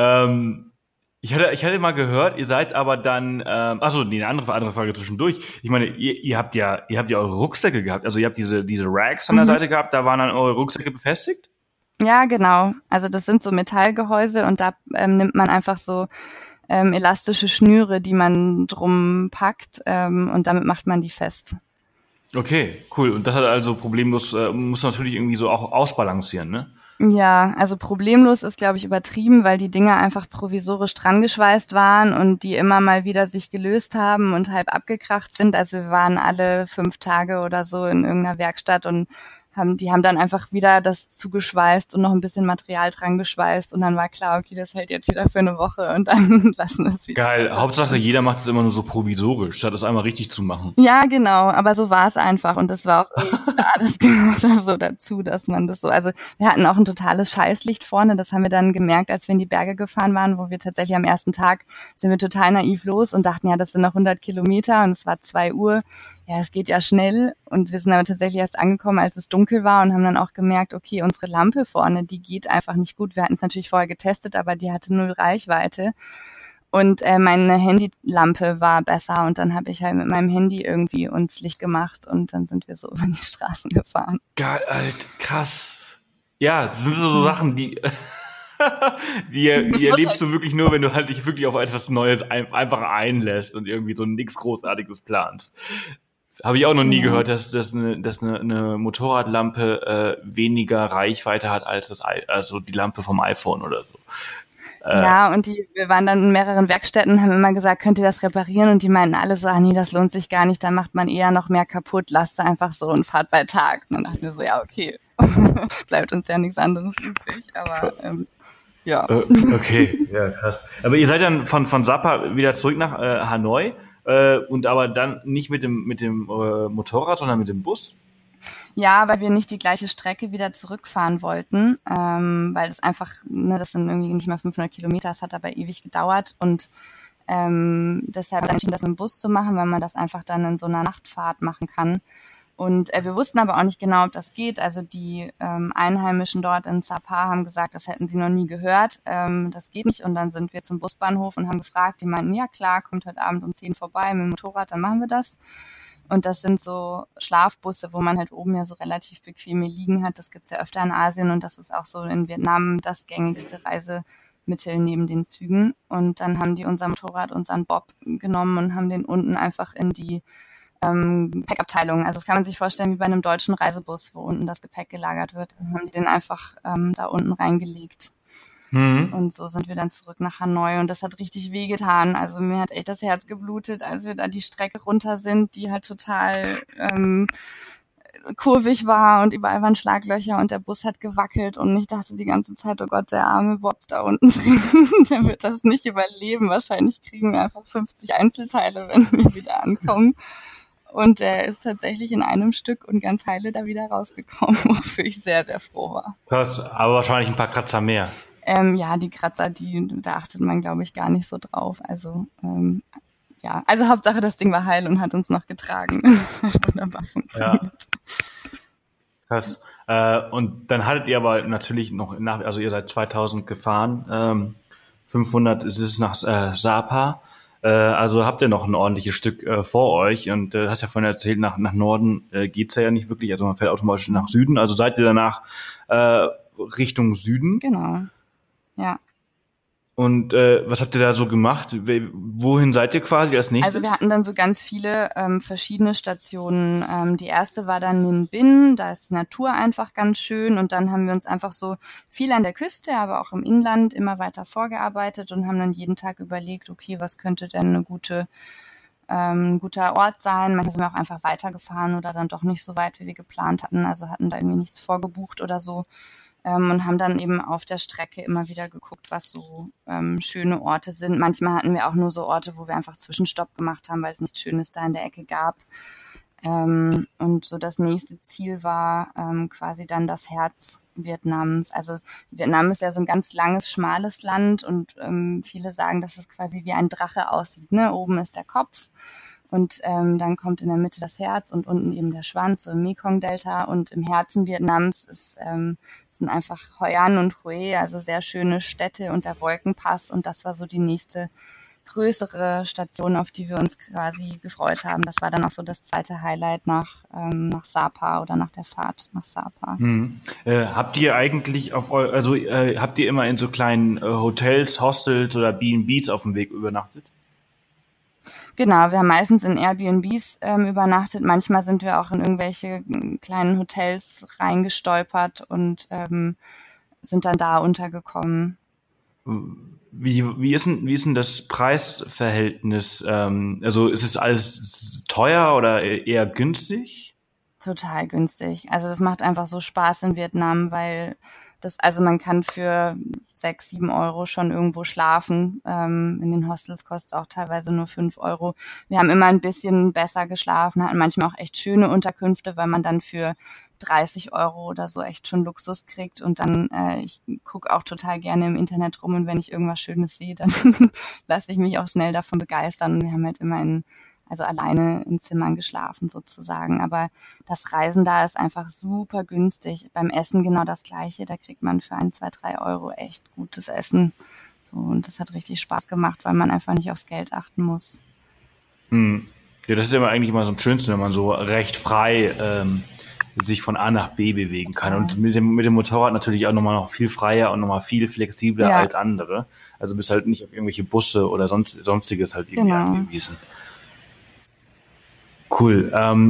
Ich hatte mal gehört, ihr seid aber dann, eine andere Frage zwischendurch. Ich meine, ihr habt ja eure Rucksäcke gehabt. Also ihr habt diese Racks an der Seite gehabt, da waren dann eure Rucksäcke befestigt? Ja, genau. Also das sind so Metallgehäuse und da nimmt man einfach so elastische Schnüre, die man drum packt und damit macht man die fest. Okay, cool. Und das hat also problemlos, muss natürlich irgendwie so auch ausbalancieren, ne? Ja, also problemlos ist, glaube ich, übertrieben, weil die Dinger einfach provisorisch dran geschweißt waren und die immer mal wieder sich gelöst haben und halb abgekracht sind. Also wir waren alle 5 Tage oder so in irgendeiner Werkstatt und die haben dann einfach wieder das zugeschweißt und noch ein bisschen Material dran geschweißt und dann war klar, okay, das hält jetzt wieder für eine Woche und dann lassen es wieder. Geil. Hauptsache, jeder macht es immer nur so provisorisch, statt es einmal richtig zu machen. Ja, genau, aber so war es einfach und das war auch klar, das gehört da so dazu, dass man das so, also wir hatten auch ein totales Scheißlicht vorne, das haben wir dann gemerkt, als wir in die Berge gefahren waren, wo wir tatsächlich am ersten Tag sind wir total naiv los und dachten, ja, das sind noch 100 Kilometer und es war 2 Uhr, ja, es geht ja schnell und wir sind aber tatsächlich erst angekommen, als es dunkel war und haben dann auch gemerkt, okay, unsere Lampe vorne, die geht einfach nicht gut. Wir hatten es natürlich vorher getestet, aber die hatte 0 Reichweite. Und meine Handylampe war besser und dann habe ich halt mit meinem Handy irgendwie uns Licht gemacht und dann sind wir so über die Straßen gefahren. Geil, Alter, krass. Ja, das sind so Sachen, die die erlebst du wirklich nur, wenn du halt dich wirklich auf etwas Neues einfach einlässt und irgendwie so nichts Großartiges planst. Habe ich auch noch nie gehört, dass eine Motorradlampe weniger Reichweite hat als also die Lampe vom iPhone oder so. Ja, und wir waren dann in mehreren Werkstätten, haben immer gesagt, könnt ihr das reparieren? Und die meinten alle so, nee, das lohnt sich gar nicht, da macht man eher noch mehr kaputt, lasst einfach so und fahrt bei Tag. Und dann dachten wir so, ja, okay, bleibt uns ja nichts anderes übrig, aber ja. Okay, ja, krass. Aber ihr seid dann von Sapa wieder zurück nach Hanoi und aber dann nicht mit dem Motorrad, sondern mit dem Bus? Ja, weil wir nicht die gleiche Strecke wieder zurückfahren wollten, weil das einfach, das sind irgendwie nicht mal 500 Kilometer, es hat aber ewig gedauert und deshalb haben wir entschieden, das mit dem Bus zu machen, weil man das einfach dann in so einer Nachtfahrt machen kann. Und wir wussten aber auch nicht genau, ob das geht. Also die Einheimischen dort in Sapa haben gesagt, das hätten sie noch nie gehört. Das geht nicht. Und dann sind wir zum Busbahnhof und haben gefragt. Die meinten, ja klar, kommt heute Abend um 10 vorbei mit dem Motorrad, dann machen wir das. Und das sind so Schlafbusse, wo man halt oben ja so relativ bequeme Liegen hat. Das gibt's ja öfter in Asien und das ist auch so in Vietnam das gängigste Reisemittel neben den Zügen. Und dann haben die unser Motorrad, unseren Bob genommen und haben den unten einfach in die Gepäckabteilung. Also das kann man sich vorstellen wie bei einem deutschen Reisebus, wo unten das Gepäck gelagert wird. Dann haben die den einfach da unten reingelegt. Und so sind wir dann zurück nach Hanoi und das hat richtig wehgetan. Also mir hat echt das Herz geblutet, als wir da die Strecke runter sind, die halt total kurvig war und überall waren Schlaglöcher und der Bus hat gewackelt und ich dachte die ganze Zeit, oh Gott, der arme Bob da unten drin, der wird das nicht überleben. Wahrscheinlich kriegen wir einfach 50 Einzelteile, wenn wir wieder ankommen. Und er ist tatsächlich in einem Stück und ganz heile da wieder rausgekommen, wofür ich sehr, sehr froh war. Krass, aber wahrscheinlich ein paar Kratzer mehr. Ja, die Kratzer, da achtet man, glaube ich, gar nicht so drauf. Also, ja, also Hauptsache, das Ding war heil und hat uns noch getragen. Wunderbar funktioniert. Ja. Krass. Und dann hattet ihr aber natürlich noch also ihr seid 2000 gefahren, 500 ist es nach Sapa. Also habt ihr noch ein ordentliches Stück vor euch und hast ja vorhin erzählt, nach Norden geht's ja nicht wirklich, also man fährt automatisch nach Süden. Also seid ihr danach Richtung Süden? Genau. Ja. Und was habt ihr da so gemacht? Wohin seid ihr quasi als nächstes? Also wir hatten dann so ganz viele verschiedene Stationen. Die erste war dann Ninh Binh, da ist die Natur einfach ganz schön und dann haben wir uns einfach so viel an der Küste, aber auch im Inland immer weiter vorgearbeitet und haben dann jeden Tag überlegt, okay, was könnte denn eine gute ein guter Ort sein. Manchmal sind wir auch einfach weitergefahren oder dann doch nicht so weit, wie wir geplant hatten. Also hatten da irgendwie nichts vorgebucht oder so. Und haben dann eben auf der Strecke immer wieder geguckt, was so schöne Orte sind. Manchmal hatten wir auch nur so Orte, wo wir einfach Zwischenstopp gemacht haben, weil es nichts Schönes da in der Ecke gab. Und so das nächste Ziel war quasi dann das Herz Vietnams. Also Vietnam ist ja so ein ganz langes, schmales Land und viele sagen, dass es quasi wie ein Drache aussieht. Ne? Oben ist der Kopf und dann kommt in der Mitte das Herz und unten eben der Schwanz, so im Mekong-Delta. Und im Herzen Vietnams sind einfach Hoi An und Hue, also sehr schöne Städte und der Wolkenpass. Und das war so die nächste größere Station, auf die wir uns quasi gefreut haben. Das war dann auch so das zweite Highlight nach Sapa oder nach der Fahrt nach Sapa. Habt ihr eigentlich habt ihr immer in so kleinen Hotels, Hostels oder B&Bs auf dem Weg übernachtet? Genau, wir haben meistens in Airbnbs übernachtet. Manchmal sind wir auch in irgendwelche kleinen Hotels reingestolpert und sind dann da untergekommen. Wie ist denn das Preisverhältnis? Also ist es alles teuer oder eher günstig? Total günstig. Also das macht einfach so Spaß in Vietnam, weil also man kann für 6, 7 Euro schon irgendwo schlafen. In den Hostels kostet es auch teilweise nur 5 Euro. Wir haben immer ein bisschen besser geschlafen, hatten manchmal auch echt schöne Unterkünfte, weil man dann für 30 Euro oder so echt schon Luxus kriegt. Und dann, ich gucke auch total gerne im Internet rum und wenn ich irgendwas Schönes sehe, dann lasse ich mich auch schnell davon begeistern. Und wir haben halt immer alleine in Zimmern geschlafen sozusagen. Aber das Reisen da ist einfach super günstig. Beim Essen genau das Gleiche. Da kriegt man für 1, 2, 3 Euro echt gutes Essen. So, und das hat richtig Spaß gemacht, weil man einfach nicht aufs Geld achten muss. Ja, das ist immer eigentlich immer so am schönsten, wenn man so recht frei sich von A nach B bewegen kann. Und mit dem Motorrad natürlich auch nochmal noch viel freier und nochmal viel flexibler als andere. Also bist halt nicht auf irgendwelche Busse oder sonstiges halt irgendwie angewiesen. Cool.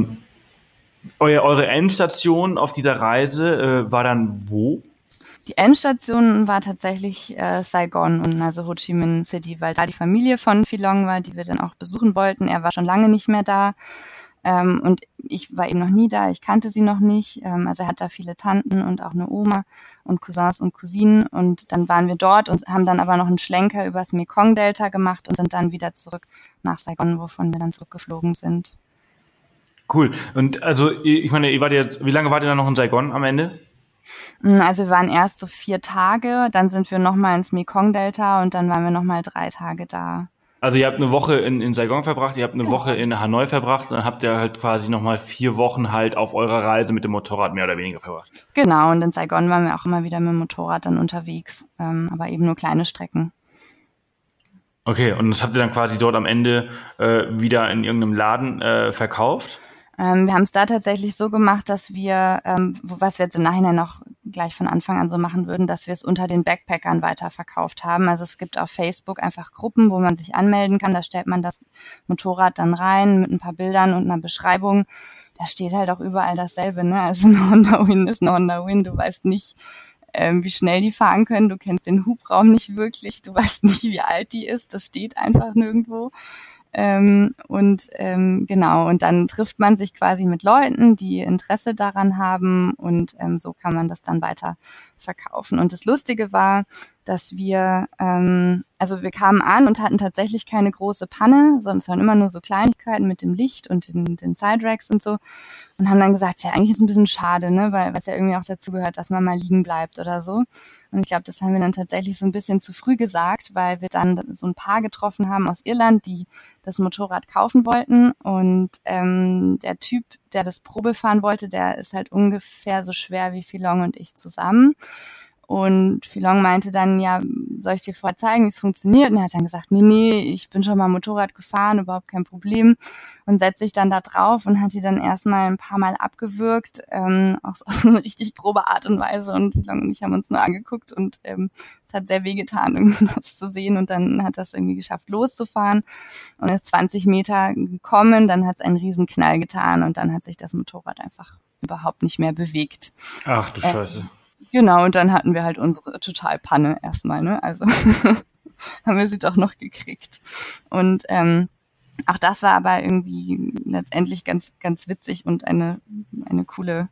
Eure Endstation auf dieser Reise war dann wo? Die Endstation war tatsächlich Saigon und also Ho Chi Minh City, weil da die Familie von Phi Long war, die wir dann auch besuchen wollten. Er war schon lange nicht mehr da und ich war eben noch nie da. Ich kannte sie noch nicht. Also er hat da viele Tanten und auch eine Oma und Cousins und Cousinen. Und dann waren wir dort und haben dann aber noch einen Schlenker übers Mekong-Delta gemacht und sind dann wieder zurück nach Saigon, wovon wir dann zurückgeflogen sind. Cool. Und also, ich meine, wie lange wart ihr dann noch in Saigon am Ende? Also wir waren erst so 4 Tage, dann sind wir nochmal ins Mekong-Delta und dann waren wir nochmal 3 Tage da. Also ihr habt eine Woche in Saigon verbracht, ihr habt eine Woche in Hanoi verbracht und dann habt ihr halt quasi nochmal 4 Wochen halt auf eurer Reise mit dem Motorrad mehr oder weniger verbracht. Genau, und in Saigon waren wir auch immer wieder mit dem Motorrad dann unterwegs, aber eben nur kleine Strecken. Okay, und das habt ihr dann quasi dort am Ende wieder in irgendeinem Laden verkauft? Wir haben es da tatsächlich so gemacht, dass wir, was wir jetzt im Nachhinein noch gleich von Anfang an so machen würden, dass wir es unter den Backpackern weiterverkauft haben. Also es gibt auf Facebook einfach Gruppen, wo man sich anmelden kann. Da stellt man das Motorrad dann rein mit ein paar Bildern und einer Beschreibung. Da steht halt auch überall dasselbe, ne? Also eine Honda Win ist eine Honda Win. Du weißt nicht, wie schnell die fahren können. Du kennst den Hubraum nicht wirklich. Du weißt nicht, wie alt die ist. Das steht einfach nirgendwo. Genau, und dann trifft man sich quasi mit Leuten, die Interesse daran haben und so kann man das dann weiter verkaufen. Und das Lustige war, dass wir kamen an und hatten tatsächlich keine große Panne, sondern es waren immer nur so Kleinigkeiten mit dem Licht und den Side-Racks und so und haben dann gesagt, ja, eigentlich ist es ein bisschen schade, ne, weil es ja irgendwie auch dazu gehört, dass man mal liegen bleibt oder so. Und ich glaube, das haben wir dann tatsächlich so ein bisschen zu früh gesagt, weil wir dann so ein Paar getroffen haben aus Irland, die das Motorrad kaufen wollten und der Typ, der das Probe fahren wollte, der ist halt ungefähr so schwer wie Phi Long und ich zusammen. Und Phi Long meinte dann, ja, soll ich dir vorher zeigen, wie es funktioniert? Und er hat dann gesagt, nee, ich bin schon mal Motorrad gefahren, überhaupt kein Problem. Und setzt sich dann da drauf und hat die dann erstmal ein paar Mal abgewürgt, auch auf so eine richtig grobe Art und Weise. Und Phi Long und ich haben uns nur angeguckt und es hat sehr wehgetan, irgendwie das zu sehen. Und dann hat das irgendwie geschafft, loszufahren und ist 20 Meter gekommen. Dann hat es einen riesen Knall getan und dann hat sich das Motorrad einfach überhaupt nicht mehr bewegt. Ach du Scheiße. Genau, und dann hatten wir halt unsere Totalpanne erstmal, ne? Also haben wir sie doch noch gekriegt. Und Auch das war aber irgendwie letztendlich ganz, ganz witzig und eine coole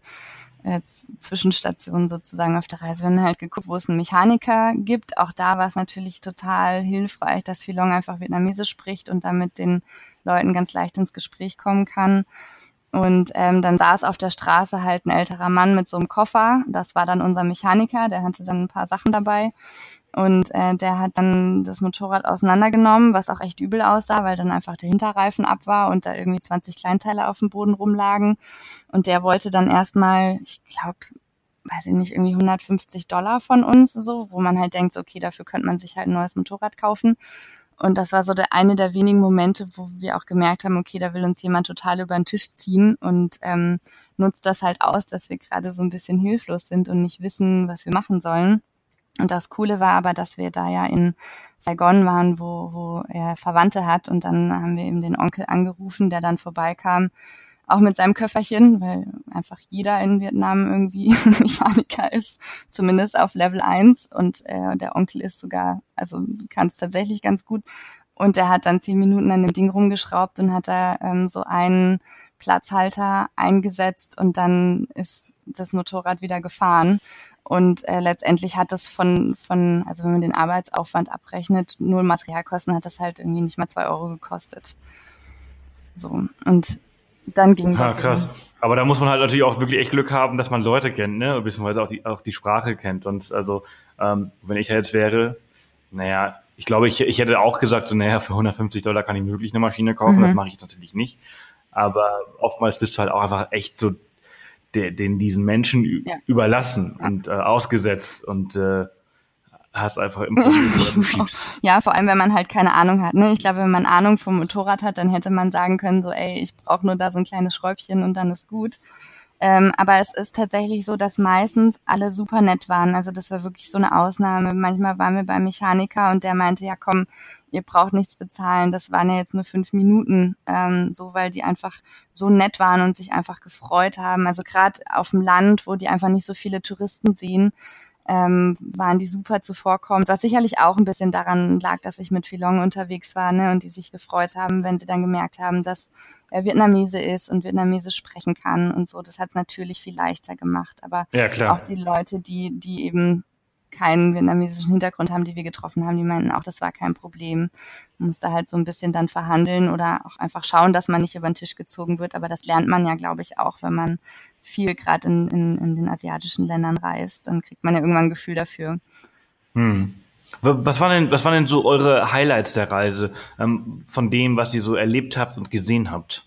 Zwischenstation sozusagen auf der Reise. Wir haben halt geguckt, wo es einen Mechaniker gibt. Auch da war es natürlich total hilfreich, dass Philong einfach Vietnamesisch spricht und dann mit den Leuten ganz leicht ins Gespräch kommen kann. Und dann saß auf der Straße halt ein älterer Mann mit so einem Koffer. Das war dann unser Mechaniker, der hatte dann ein paar Sachen dabei. Und der hat dann das Motorrad auseinandergenommen, was auch echt übel aussah, weil dann einfach der Hinterreifen ab war und da irgendwie 20 Kleinteile auf dem Boden rumlagen. Und der wollte dann erstmal, ich glaube, weiß ich nicht, irgendwie $150 von uns, so, wo man halt denkt, so, okay, dafür könnte man sich halt ein neues Motorrad kaufen. Und das war so eine der wenigen Momente, wo wir auch gemerkt haben, okay, da will uns jemand total über den Tisch ziehen und nutzt das halt aus, dass wir gerade so ein bisschen hilflos sind und nicht wissen, was wir machen sollen. Und das Coole war aber, dass wir da ja in Saigon waren, wo er Verwandte hat. Und dann haben wir eben den Onkel angerufen, der dann vorbeikam, auch mit seinem Köfferchen, weil einfach jeder in Vietnam irgendwie Mechaniker ist, zumindest auf Level 1. Und der Onkel ist sogar, also kann es tatsächlich ganz gut. Und er hat dann 10 Minuten an dem Ding rumgeschraubt und hat da so einen Platzhalter eingesetzt und dann ist das Motorrad wieder gefahren. Und letztendlich hat das also wenn man den Arbeitsaufwand abrechnet, nur Materialkosten, hat das halt irgendwie nicht mal 2 Euro gekostet. So, und dann ging das. Krass. Aber da muss man halt natürlich auch wirklich echt Glück haben, dass man Leute kennt, ne? Beziehungsweise auch die Sprache kennt. Sonst, also, wenn ich jetzt wäre, naja, ich glaube, ich hätte auch gesagt, so, naja, für $150 kann ich wirklich eine Maschine kaufen. Das mache ich jetzt natürlich nicht. Aber oftmals bist du halt auch einfach echt so diesen Menschen überlassen und ausgesetzt und hast einfach im Problem, du schiebst. Ja, vor allem, wenn man halt keine Ahnung hat. Ne? Ich glaube, wenn man Ahnung vom Motorrad hat, dann hätte man sagen können, so, ey, ich brauche nur da so ein kleines Schräubchen und dann ist gut. Aber es ist tatsächlich so, dass meistens alle super nett waren. Also das war wirklich so eine Ausnahme. Manchmal waren wir beim Mechaniker und der meinte, ja komm, ihr braucht nichts bezahlen. Das waren ja jetzt nur 5 Minuten, so, weil die einfach so nett waren und sich einfach gefreut haben. Also gerade auf dem Land, wo die einfach nicht so viele Touristen sehen, waren die super zuvorkommend, was sicherlich auch ein bisschen daran lag, dass ich mit Philong unterwegs war, ne, und die sich gefreut haben, wenn sie dann gemerkt haben, dass er Vietnamese ist und Vietnamesisch sprechen kann und so. Das hat es natürlich viel leichter gemacht. Aber ja, klar. Auch die Leute, die eben keinen vietnamesischen Hintergrund haben, die wir getroffen haben, die meinten auch, das war kein Problem. Man musste halt so ein bisschen dann verhandeln oder auch einfach schauen, dass man nicht über den Tisch gezogen wird. Aber das lernt man ja, glaube ich, auch, wenn man viel gerade in den asiatischen Ländern reist. Dann kriegt man ja irgendwann ein Gefühl dafür. Was waren denn so eure Highlights der Reise, von dem, was ihr so erlebt habt und gesehen habt?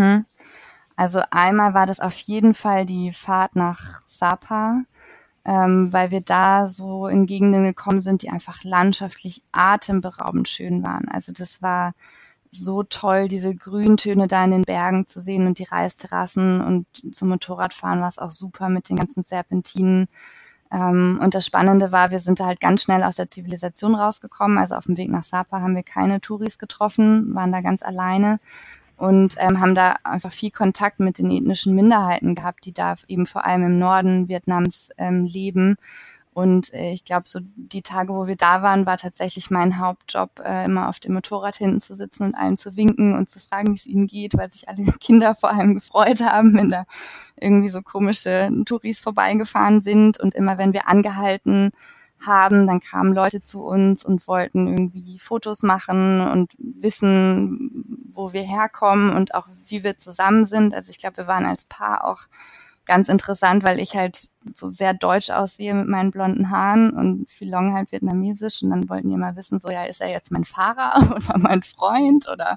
Also einmal war das auf jeden Fall die Fahrt nach Sapa, weil wir da so in Gegenden gekommen sind, die einfach landschaftlich atemberaubend schön waren. Also das war so toll, diese Grüntöne da in den Bergen zu sehen und die Reisterrassen, und zum Motorradfahren war es auch super mit den ganzen Serpentinen. Und das Spannende war, wir sind da halt ganz schnell aus der Zivilisation rausgekommen. Also auf dem Weg nach Sapa haben wir keine Touris getroffen, waren da ganz alleine. Und haben da einfach viel Kontakt mit den ethnischen Minderheiten gehabt, die da eben vor allem im Norden Vietnams leben. Und ich glaube, so die Tage, wo wir da waren, war tatsächlich mein Hauptjob, immer auf dem Motorrad hinten zu sitzen und allen zu winken und zu fragen, wie es ihnen geht, weil sich alle Kinder vor allem gefreut haben, wenn da irgendwie so komische Touris vorbeigefahren sind. Und immer wenn wir angehalten haben, dann kamen Leute zu uns und wollten irgendwie Fotos machen und wissen, wo wir herkommen und auch wie wir zusammen sind. Also ich glaube, wir waren als Paar auch ganz interessant, weil ich halt so sehr deutsch aussehe mit meinen blonden Haaren und Philong halt vietnamesisch, und dann wollten die immer wissen, so, ja, ist er jetzt mein Fahrer oder mein Freund oder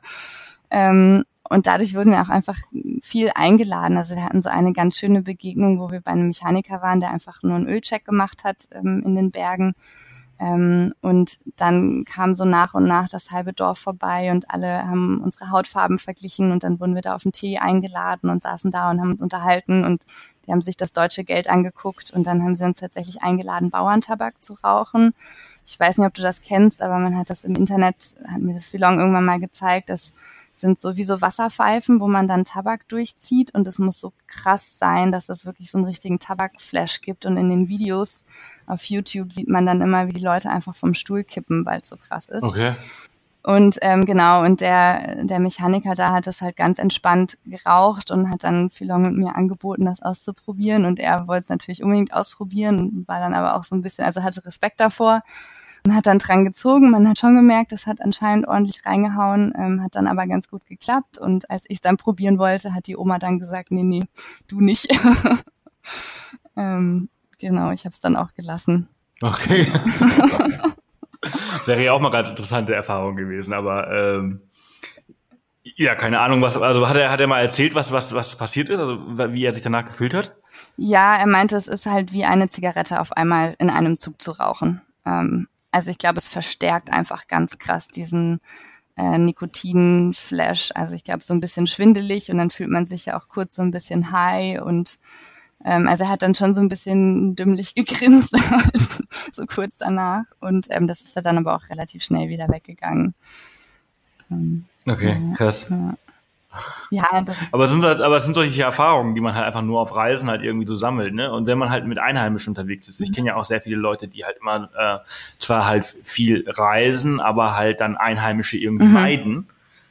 und dadurch wurden wir auch einfach viel eingeladen. Also wir hatten so eine ganz schöne Begegnung, wo wir bei einem Mechaniker waren, der einfach nur einen Ölcheck gemacht hat in den Bergen. Und dann kam so nach und nach das halbe Dorf vorbei und alle haben unsere Hautfarben verglichen, und dann wurden wir da auf einen Tee eingeladen und saßen da und haben uns unterhalten, und die haben sich das deutsche Geld angeguckt, und dann haben sie uns tatsächlich eingeladen, Bauerntabak zu rauchen. Ich weiß nicht, ob du das kennst, aber man hat das im Internet, hat mir das Philong irgendwann mal gezeigt, das sind sowieso Wasserpfeifen, wo man dann Tabak durchzieht, und es muss so krass sein, dass es wirklich so einen richtigen Tabakflash gibt, und in den Videos auf YouTube sieht man dann immer, wie die Leute einfach vom Stuhl kippen, weil es so krass ist. Okay. Und genau, und der Mechaniker da hat das halt ganz entspannt geraucht und hat dann Philong mit mir angeboten, das auszuprobieren. Und er wollte es natürlich unbedingt ausprobieren, war dann aber auch so ein bisschen, also hatte Respekt davor und hat dann dran gezogen. Man hat schon gemerkt, das hat anscheinend ordentlich reingehauen, hat dann aber ganz gut geklappt. Und als ich es dann probieren wollte, hat die Oma dann gesagt, nee, du nicht. Genau, ich habe es dann auch gelassen. Okay. Wäre ja auch mal ganz interessante Erfahrung gewesen, aber ja, keine Ahnung, also hat er mal erzählt, was passiert ist, also wie er sich danach gefühlt hat? Ja, er meinte, es ist halt wie eine Zigarette auf einmal in einem Zug zu rauchen. Also ich glaube, es verstärkt einfach ganz krass diesen Nikotin-Flash. Also ich glaube, so ein bisschen schwindelig und dann fühlt man sich ja auch kurz so ein bisschen high und also er hat dann schon so ein bisschen dümmlich gegrinst, so kurz danach. Und das ist dann aber auch relativ schnell wieder weggegangen. Okay, krass. Ja, aber es sind solche Erfahrungen, die man halt einfach nur auf Reisen halt irgendwie so sammelt, ne? Und wenn man halt mit Einheimischen unterwegs ist, ich kenne ja auch sehr viele Leute, die halt immer zwar halt viel reisen, aber halt dann Einheimische irgendwie meiden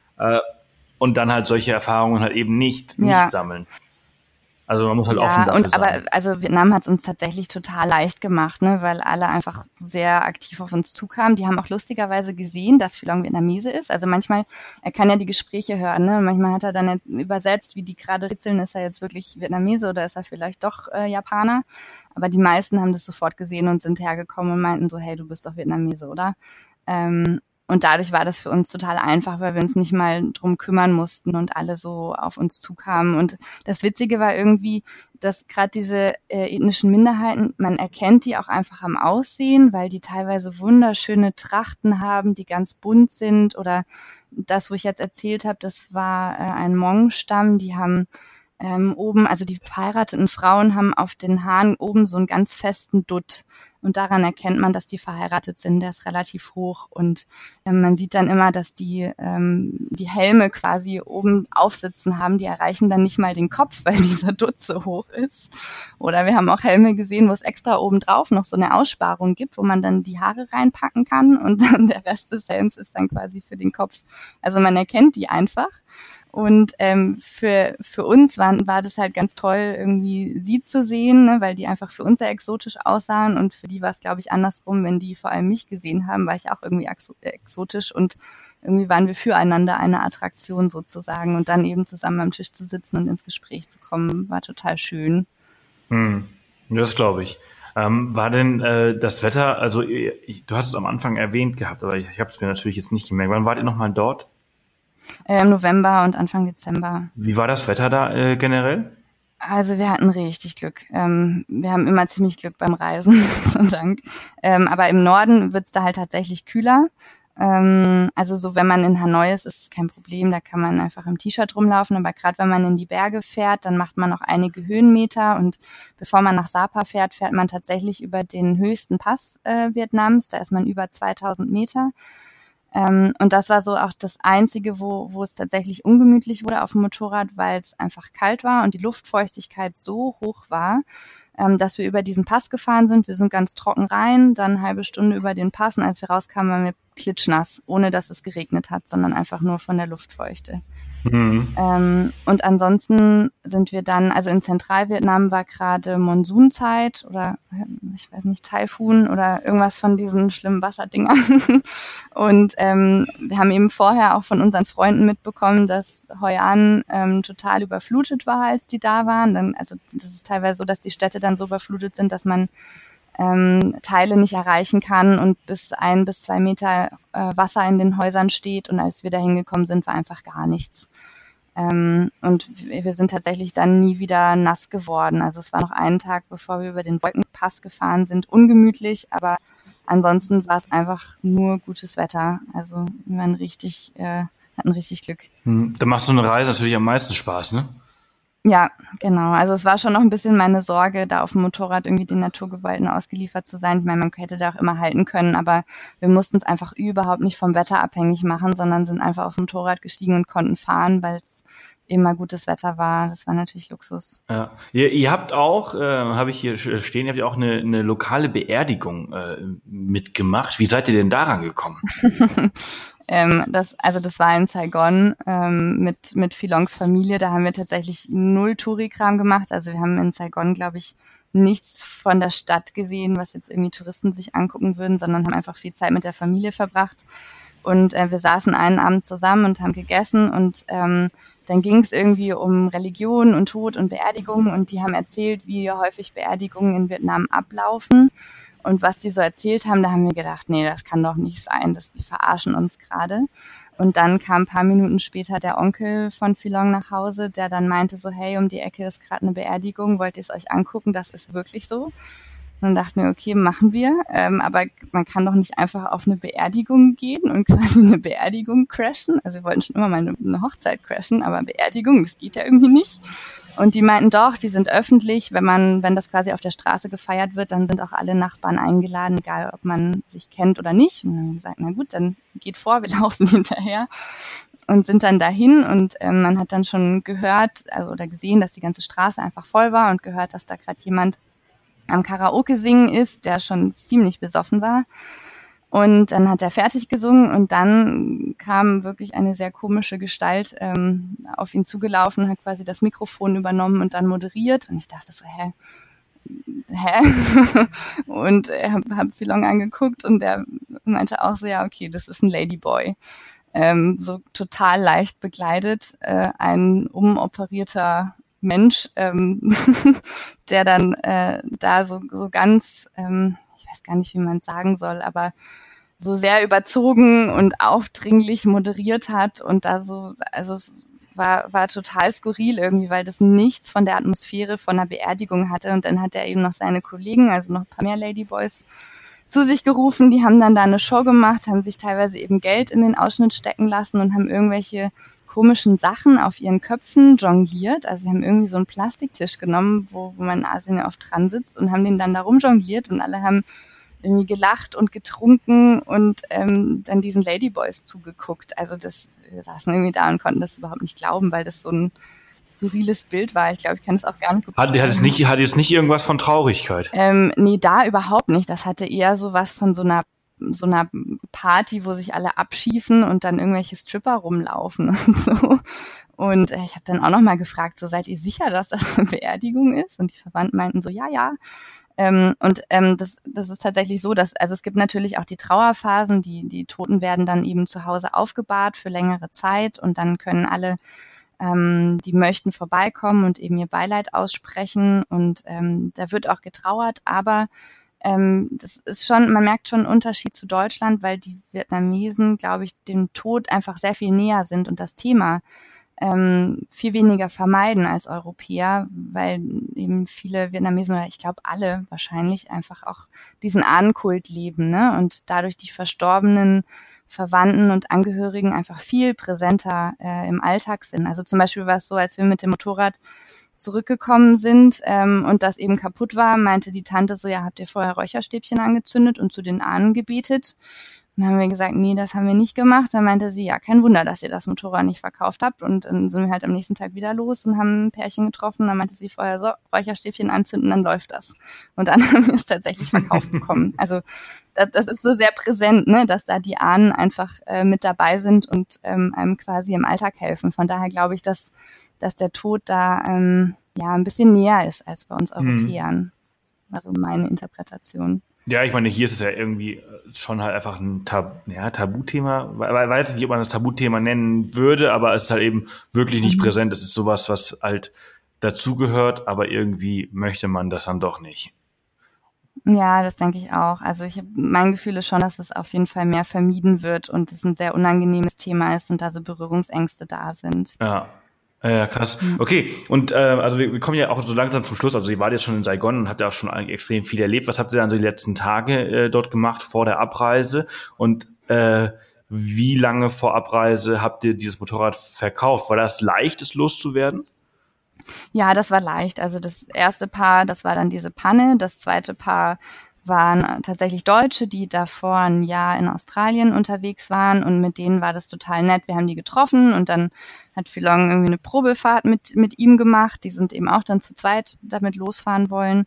und dann halt solche Erfahrungen halt eben nicht sammeln. Also man muss halt offen dafür sein. Aber also Vietnam hat es uns tatsächlich total leicht gemacht, ne, weil alle einfach sehr aktiv auf uns zukamen. Die haben auch lustigerweise gesehen, dass Philong Vietnamese ist. Also manchmal, er kann ja die Gespräche hören, ne? Manchmal hat er dann übersetzt, wie die gerade rätseln, ist er jetzt wirklich Vietnamese oder ist er vielleicht doch Japaner? Aber die meisten haben das sofort gesehen und sind hergekommen und meinten so, hey, du bist doch Vietnamese, oder? Und dadurch war das für uns total einfach, weil wir uns nicht mal drum kümmern mussten und alle so auf uns zukamen. Und das Witzige war irgendwie, dass gerade diese ethnischen Minderheiten, man erkennt die auch einfach am Aussehen, weil die teilweise wunderschöne Trachten haben, die ganz bunt sind. Oder das, wo ich jetzt erzählt habe, das war ein Hmong-Stamm, die haben oben, also die verheirateten Frauen haben auf den Haaren oben so einen ganz festen Dutt. Und daran erkennt man, dass die verheiratet sind. Der ist relativ hoch. Und man sieht dann immer, dass die Helme quasi oben aufsitzen haben. Die erreichen dann nicht mal den Kopf, weil dieser Dutt so hoch ist. Oder wir haben auch Helme gesehen, wo es extra oben drauf noch so eine Aussparung gibt, wo man dann die Haare reinpacken kann. Und dann der Rest des Helms ist dann quasi für den Kopf. Also man erkennt die einfach. Und für uns war das halt ganz toll, irgendwie sie zu sehen, ne, weil die einfach für uns sehr exotisch aussahen und für die war es, glaube ich, andersrum, wenn die vor allem mich gesehen haben, war ich auch irgendwie exotisch und irgendwie waren wir füreinander eine Attraktion sozusagen und dann eben zusammen am Tisch zu sitzen und ins Gespräch zu kommen, war total schön. Das glaube ich. War denn das Wetter, also du hast es am Anfang erwähnt gehabt, aber ich habe es mir natürlich jetzt nicht gemerkt. Wann wart ihr nochmal dort? Im November und Anfang Dezember. Wie war das Wetter da generell? Also wir hatten richtig Glück. Wir haben immer ziemlich Glück beim Reisen, Gott sei Dank. Aber im Norden wird's da halt tatsächlich kühler. Also so, wenn man in Hanoi ist es kein Problem, da kann man einfach im T-Shirt rumlaufen. Aber gerade wenn man in die Berge fährt, dann macht man noch einige Höhenmeter. Und bevor man nach Sapa fährt, fährt man tatsächlich über den höchsten Pass Vietnams. Da ist man über 2000 Meter. Und das war so auch das Einzige, wo es tatsächlich ungemütlich wurde auf dem Motorrad, weil es einfach kalt war und die Luftfeuchtigkeit so hoch war, dass wir über diesen Pass gefahren sind. Wir sind ganz trocken rein, dann eine halbe Stunde über den Pass und als wir rauskamen, waren wir klitschnass, ohne dass es geregnet hat, sondern einfach nur von der Luftfeuchte. Und ansonsten sind wir dann, also in Zentralvietnam war gerade Monsunzeit oder ich weiß nicht, Taifun oder irgendwas von diesen schlimmen Wasserdingern. Und wir haben eben vorher auch von unseren Freunden mitbekommen, dass Hoi An total überflutet war, als die da waren. Dann, also das ist teilweise so, dass die Städte dann so überflutet sind, dass man Teile nicht erreichen kann und bis 1 bis 2 Meter Wasser in den Häusern steht. Und als wir da hingekommen sind, war einfach gar nichts. Und wir sind tatsächlich dann nie wieder nass geworden. Also es war noch einen Tag, bevor wir über den Wolkenpass gefahren sind, ungemütlich, aber ansonsten war es einfach nur gutes Wetter. Also wir waren hatten richtig Glück. Da macht so eine Reise natürlich am meisten Spaß, ne? Ja, genau. Also es war schon noch ein bisschen meine Sorge, da auf dem Motorrad irgendwie den Naturgewalten ausgeliefert zu sein. Ich meine, man hätte da auch immer halten können, aber wir mussten es einfach überhaupt nicht vom Wetter abhängig machen, sondern sind einfach aufs Motorrad gestiegen und konnten fahren, weil es immer gutes Wetter war. Das war natürlich Luxus. Ja. Ihr habt auch, habe ich hier stehen, ihr habt ja auch eine lokale Beerdigung mitgemacht. Wie seid ihr denn daran gekommen? Das war in Saigon mit Philongs Familie. Da haben wir tatsächlich null Touri-Kram gemacht. Also wir haben in Saigon, glaube ich, nichts von der Stadt gesehen, was jetzt irgendwie Touristen sich angucken würden, sondern haben einfach viel Zeit mit der Familie verbracht. Und wir saßen einen Abend zusammen und haben gegessen und dann ging es irgendwie um Religion und Tod und Beerdigung und die haben erzählt, wie häufig Beerdigungen in Vietnam ablaufen. Und was die so erzählt haben, da haben wir gedacht, nee, das kann doch nicht sein, die verarschen uns gerade. Und dann kam ein paar Minuten später der Onkel von Philong nach Hause, der dann meinte so, hey, um die Ecke ist gerade eine Beerdigung, wollt ihr es euch angucken? Das ist wirklich so. Und dann dachten wir, okay, machen wir. Aber man kann doch nicht einfach auf eine Beerdigung gehen und quasi eine Beerdigung crashen. Also wir wollten schon immer mal eine Hochzeit crashen, aber Beerdigung, das geht ja irgendwie nicht. Und die meinten doch, die sind öffentlich. Wenn das quasi auf der Straße gefeiert wird, dann sind auch alle Nachbarn eingeladen, egal ob man sich kennt oder nicht. Und dann haben wir gesagt, na gut, dann geht vor, wir laufen hinterher. Und sind dann dahin und man hat dann schon gehört oder gesehen, dass die ganze Straße einfach voll war und gehört, dass da gerade jemand am Karaoke singen ist, der schon ziemlich besoffen war. Und dann hat er fertig gesungen und dann kam wirklich eine sehr komische Gestalt auf ihn zugelaufen, hat quasi das Mikrofon übernommen und dann moderiert. Und ich dachte so, hä? Und hab Philong angeguckt und der meinte auch so, ja, okay, das ist ein Ladyboy. So total leicht bekleidet, ein umoperierter Mensch, der dann da so ganz, ich weiß gar nicht, wie man es sagen soll, aber so sehr überzogen und aufdringlich moderiert hat und da so, also es war total skurril irgendwie, weil das nichts von der Atmosphäre von einer Beerdigung hatte und dann hat er eben noch seine Kollegen, also noch ein paar mehr Ladyboys zu sich gerufen, die haben dann da eine Show gemacht, haben sich teilweise eben Geld in den Ausschnitt stecken lassen und haben irgendwelche komischen Sachen auf ihren Köpfen jongliert. Also sie haben irgendwie so einen Plastiktisch genommen, wo man in Asien ja oft dran sitzt und haben den dann da rumjongliert und alle haben irgendwie gelacht und getrunken und dann diesen Ladyboys zugeguckt. Also wir saßen irgendwie da und konnten das überhaupt nicht glauben, weil das so ein skurriles Bild war. Ich glaube, ich kann es auch gar nicht Hat es nicht irgendwas von Traurigkeit? Nee, da überhaupt nicht. Das hatte eher so was von so einer Party, wo sich alle abschießen und dann irgendwelche Stripper rumlaufen und so. Und ich habe dann auch nochmal gefragt, so seid ihr sicher, dass das eine Beerdigung ist? Und die Verwandten meinten so, ja. Das ist tatsächlich so, dass, also es gibt natürlich auch die Trauerphasen, die Toten werden dann eben zu Hause aufgebahrt für längere Zeit und dann können alle, die möchten, vorbeikommen und eben ihr Beileid aussprechen und da wird auch getrauert, aber das ist schon, man merkt schon einen Unterschied zu Deutschland, weil die Vietnamesen, glaube ich, dem Tod einfach sehr viel näher sind und das Thema viel weniger vermeiden als Europäer, weil eben viele Vietnamesen oder ich glaube alle wahrscheinlich einfach auch diesen Ahnenkult leben, ne? Und dadurch die verstorbenen Verwandten und Angehörigen einfach viel präsenter im Alltag sind. Also zum Beispiel war es so, als wir mit dem Motorrad zurückgekommen sind und das eben kaputt war, meinte die Tante so, ja, habt ihr vorher Räucherstäbchen angezündet und zu den Ahnen gebetet? Und dann haben wir gesagt, nee, das haben wir nicht gemacht. Dann meinte sie, ja, kein Wunder, dass ihr das Motorrad nicht verkauft habt. Und dann sind wir halt am nächsten Tag wieder los und haben ein Pärchen getroffen. Dann meinte sie vorher so, Räucherstäbchen anzünden, dann läuft das. Und dann haben wir es tatsächlich verkauft bekommen. Also das ist so sehr präsent, ne, dass da die Ahnen einfach mit dabei sind und einem quasi im Alltag helfen. Von daher glaube ich, dass der Tod da ein bisschen näher ist als bei uns Europäern. Also meine Interpretation. Ja, ich meine, hier ist es ja irgendwie schon halt einfach ein Tabuthema. Weiß nicht, ob man das Tabuthema nennen würde, aber es ist halt eben wirklich nicht präsent. Es ist sowas, was halt dazugehört, aber irgendwie möchte man das dann doch nicht. Ja, das denke ich auch. Also mein Gefühl ist schon, dass es auf jeden Fall mehr vermieden wird und es ein sehr unangenehmes Thema ist und da so Berührungsängste da sind. Ja, krass. Okay, und also wir kommen ja auch so langsam zum Schluss. Also ihr wart jetzt schon in Saigon und habt ja auch schon extrem viel erlebt. Was habt ihr dann so die letzten Tage dort gemacht vor der Abreise? Und wie lange vor Abreise habt ihr dieses Motorrad verkauft? War das leicht, es loszuwerden? Ja, das war leicht. Also das erste Paar, das war dann diese Panne. Das zweite Paar waren tatsächlich Deutsche, die davor ein Jahr in Australien unterwegs waren und mit denen war das total nett. Wir haben die getroffen und dann hat Philong irgendwie eine Probefahrt mit ihm gemacht. Die sind eben auch dann zu zweit damit losfahren wollen.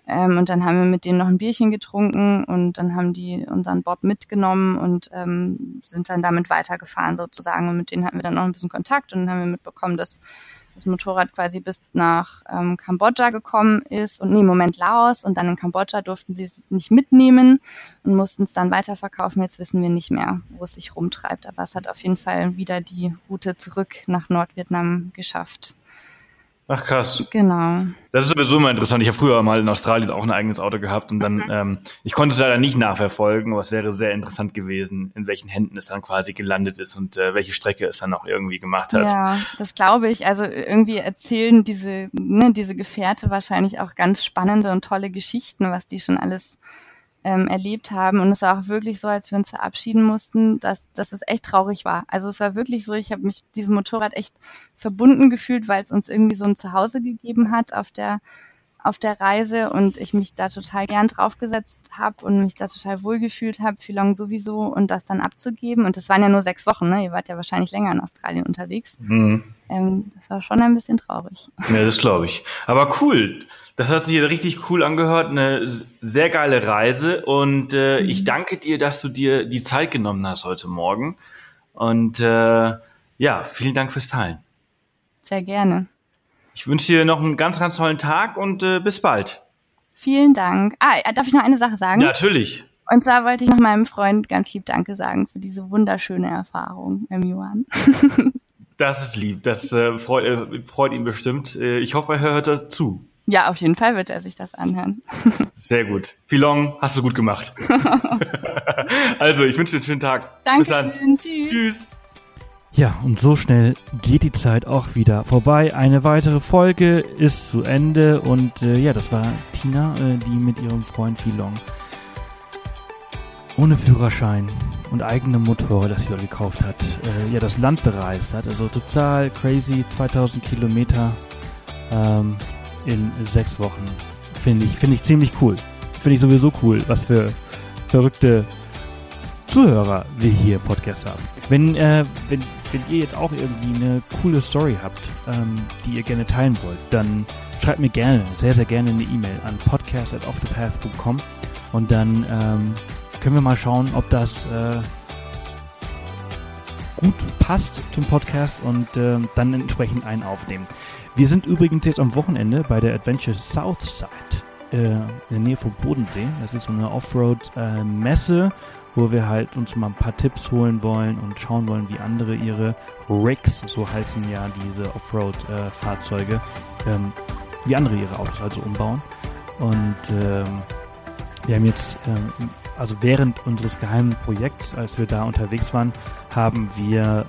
Und dann haben wir mit denen noch ein Bierchen getrunken und dann haben die unseren Bob mitgenommen und sind dann damit weitergefahren sozusagen. Und mit denen hatten wir dann noch ein bisschen Kontakt und dann haben wir mitbekommen, dass das Motorrad quasi bis nach Kambodscha gekommen ist Laos, und dann in Kambodscha durften sie es nicht mitnehmen und mussten es dann weiterverkaufen. Jetzt wissen wir nicht mehr, wo es sich rumtreibt, aber es hat auf jeden Fall wieder die Route zurück nach Nordvietnam geschafft. Ach krass. Genau. Das ist sowieso immer interessant. Ich habe früher mal in Australien auch ein eigenes Auto gehabt und dann, ich konnte es leider nicht nachverfolgen, aber es wäre sehr interessant gewesen, in welchen Händen es dann quasi gelandet ist und welche Strecke es dann auch irgendwie gemacht hat. Ja, das glaube ich. Also irgendwie erzählen diese Gefährte wahrscheinlich auch ganz spannende und tolle Geschichten, was die schon alles erlebt haben. Und es war auch wirklich so, als wir uns verabschieden mussten, dass es echt traurig war. Also es war wirklich so, ich habe mich diesem Motorrad echt verbunden gefühlt, weil es uns irgendwie so ein Zuhause gegeben hat auf der Reise und ich mich da total gern draufgesetzt habe und mich da total wohlgefühlt habe, Philong sowieso, und das dann abzugeben. Und das waren ja nur 6 Wochen, ne? Ihr wart ja wahrscheinlich länger in Australien unterwegs. Mhm. Das war schon ein bisschen traurig. Ja, das glaube ich. Aber cool. Das hat sich richtig cool angehört. Eine sehr geile Reise. Und ich danke dir, dass du dir die Zeit genommen hast heute Morgen. Und vielen Dank fürs Teilen. Sehr gerne. Ich wünsche dir noch einen ganz, ganz tollen Tag und bis bald. Vielen Dank. Darf ich noch eine Sache sagen? Ja, natürlich. Und zwar wollte ich noch meinem Freund ganz lieb Danke sagen für diese wunderschöne Erfahrung im Yuan. Das ist lieb. Das freut ihn bestimmt. Ich hoffe, er hört dazu. Ja, auf jeden Fall wird er sich das anhören. Sehr gut. Philong, hast du gut gemacht. Also, ich wünsche dir einen schönen Tag. Dankeschön. Tschüss. Tschüss. Ja, und so schnell geht die Zeit auch wieder vorbei. Eine weitere Folge ist zu Ende und das war Tina, die mit ihrem Freund Philong ohne Führerschein und eigenem Motorrad, das sie dort gekauft hat, das Land bereist hat. Also total crazy, 2000 Kilometer in 6 Wochen. Finde ich ziemlich cool. Finde ich sowieso cool, was für verrückte Zuhörer wir hier im Podcast haben. Wenn ihr jetzt auch irgendwie eine coole Story habt, die ihr gerne teilen wollt, dann schreibt mir gerne, sehr, sehr gerne eine E-Mail an podcast@offthepath.com und dann können wir mal schauen, ob das gut passt zum Podcast und dann entsprechend einen aufnehmen. Wir sind übrigens jetzt am Wochenende bei der Adventure Southside in der Nähe vom Bodensee. Das ist so eine Offroad-Messe, wo wir halt uns mal ein paar Tipps holen wollen und schauen wollen, wie andere ihre Rigs, so heißen ja diese Offroad-Fahrzeuge, wie andere ihre Autos also umbauen. Und wir haben jetzt, also während unseres geheimen Projekts, als wir da unterwegs waren, haben wir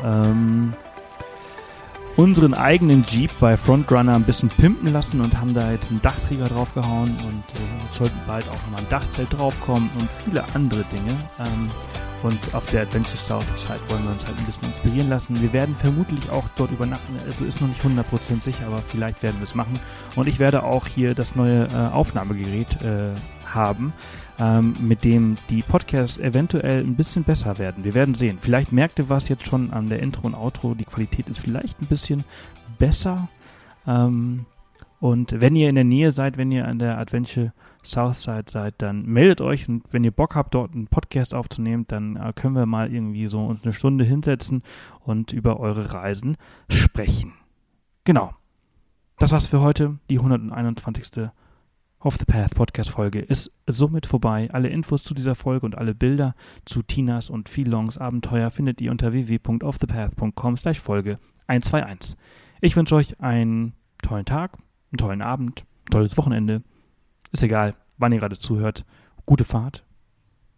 unseren eigenen Jeep bei Frontrunner ein bisschen pimpen lassen und haben da jetzt einen Dachträger draufgehauen und sollten bald auch nochmal ein Dachzelt draufkommen und viele andere Dinge. Und auf der Adventure Southside wollen wir uns halt ein bisschen inspirieren lassen. Wir werden vermutlich auch dort übernachten, also ist noch nicht 100% sicher, aber vielleicht werden wir es machen. Und ich werde auch hier das neue Aufnahmegerät haben, mit dem die Podcasts eventuell ein bisschen besser werden. Wir werden sehen. Vielleicht merkt ihr was jetzt schon an der Intro und Outro. Die Qualität ist vielleicht ein bisschen besser. Und wenn ihr in der Nähe seid, wenn ihr an der Adventure Southside seid, dann meldet euch. Und wenn ihr Bock habt, dort einen Podcast aufzunehmen, dann können wir mal irgendwie so uns eine Stunde hinsetzen und über eure Reisen sprechen. Genau. Das war's für heute. Die 121. Off the Path Podcast Folge ist somit vorbei. Alle Infos zu dieser Folge und alle Bilder zu Tinas und Philongs Abenteuer findet ihr unter www.offthepath.com/Folge 121. Ich wünsche euch einen tollen Tag, einen tollen Abend, ein tolles Wochenende. Ist egal, wann ihr gerade zuhört. Gute Fahrt.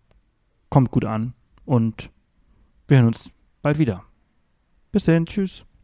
Kommt gut an und wir hören uns bald wieder. Bis dahin, tschüss.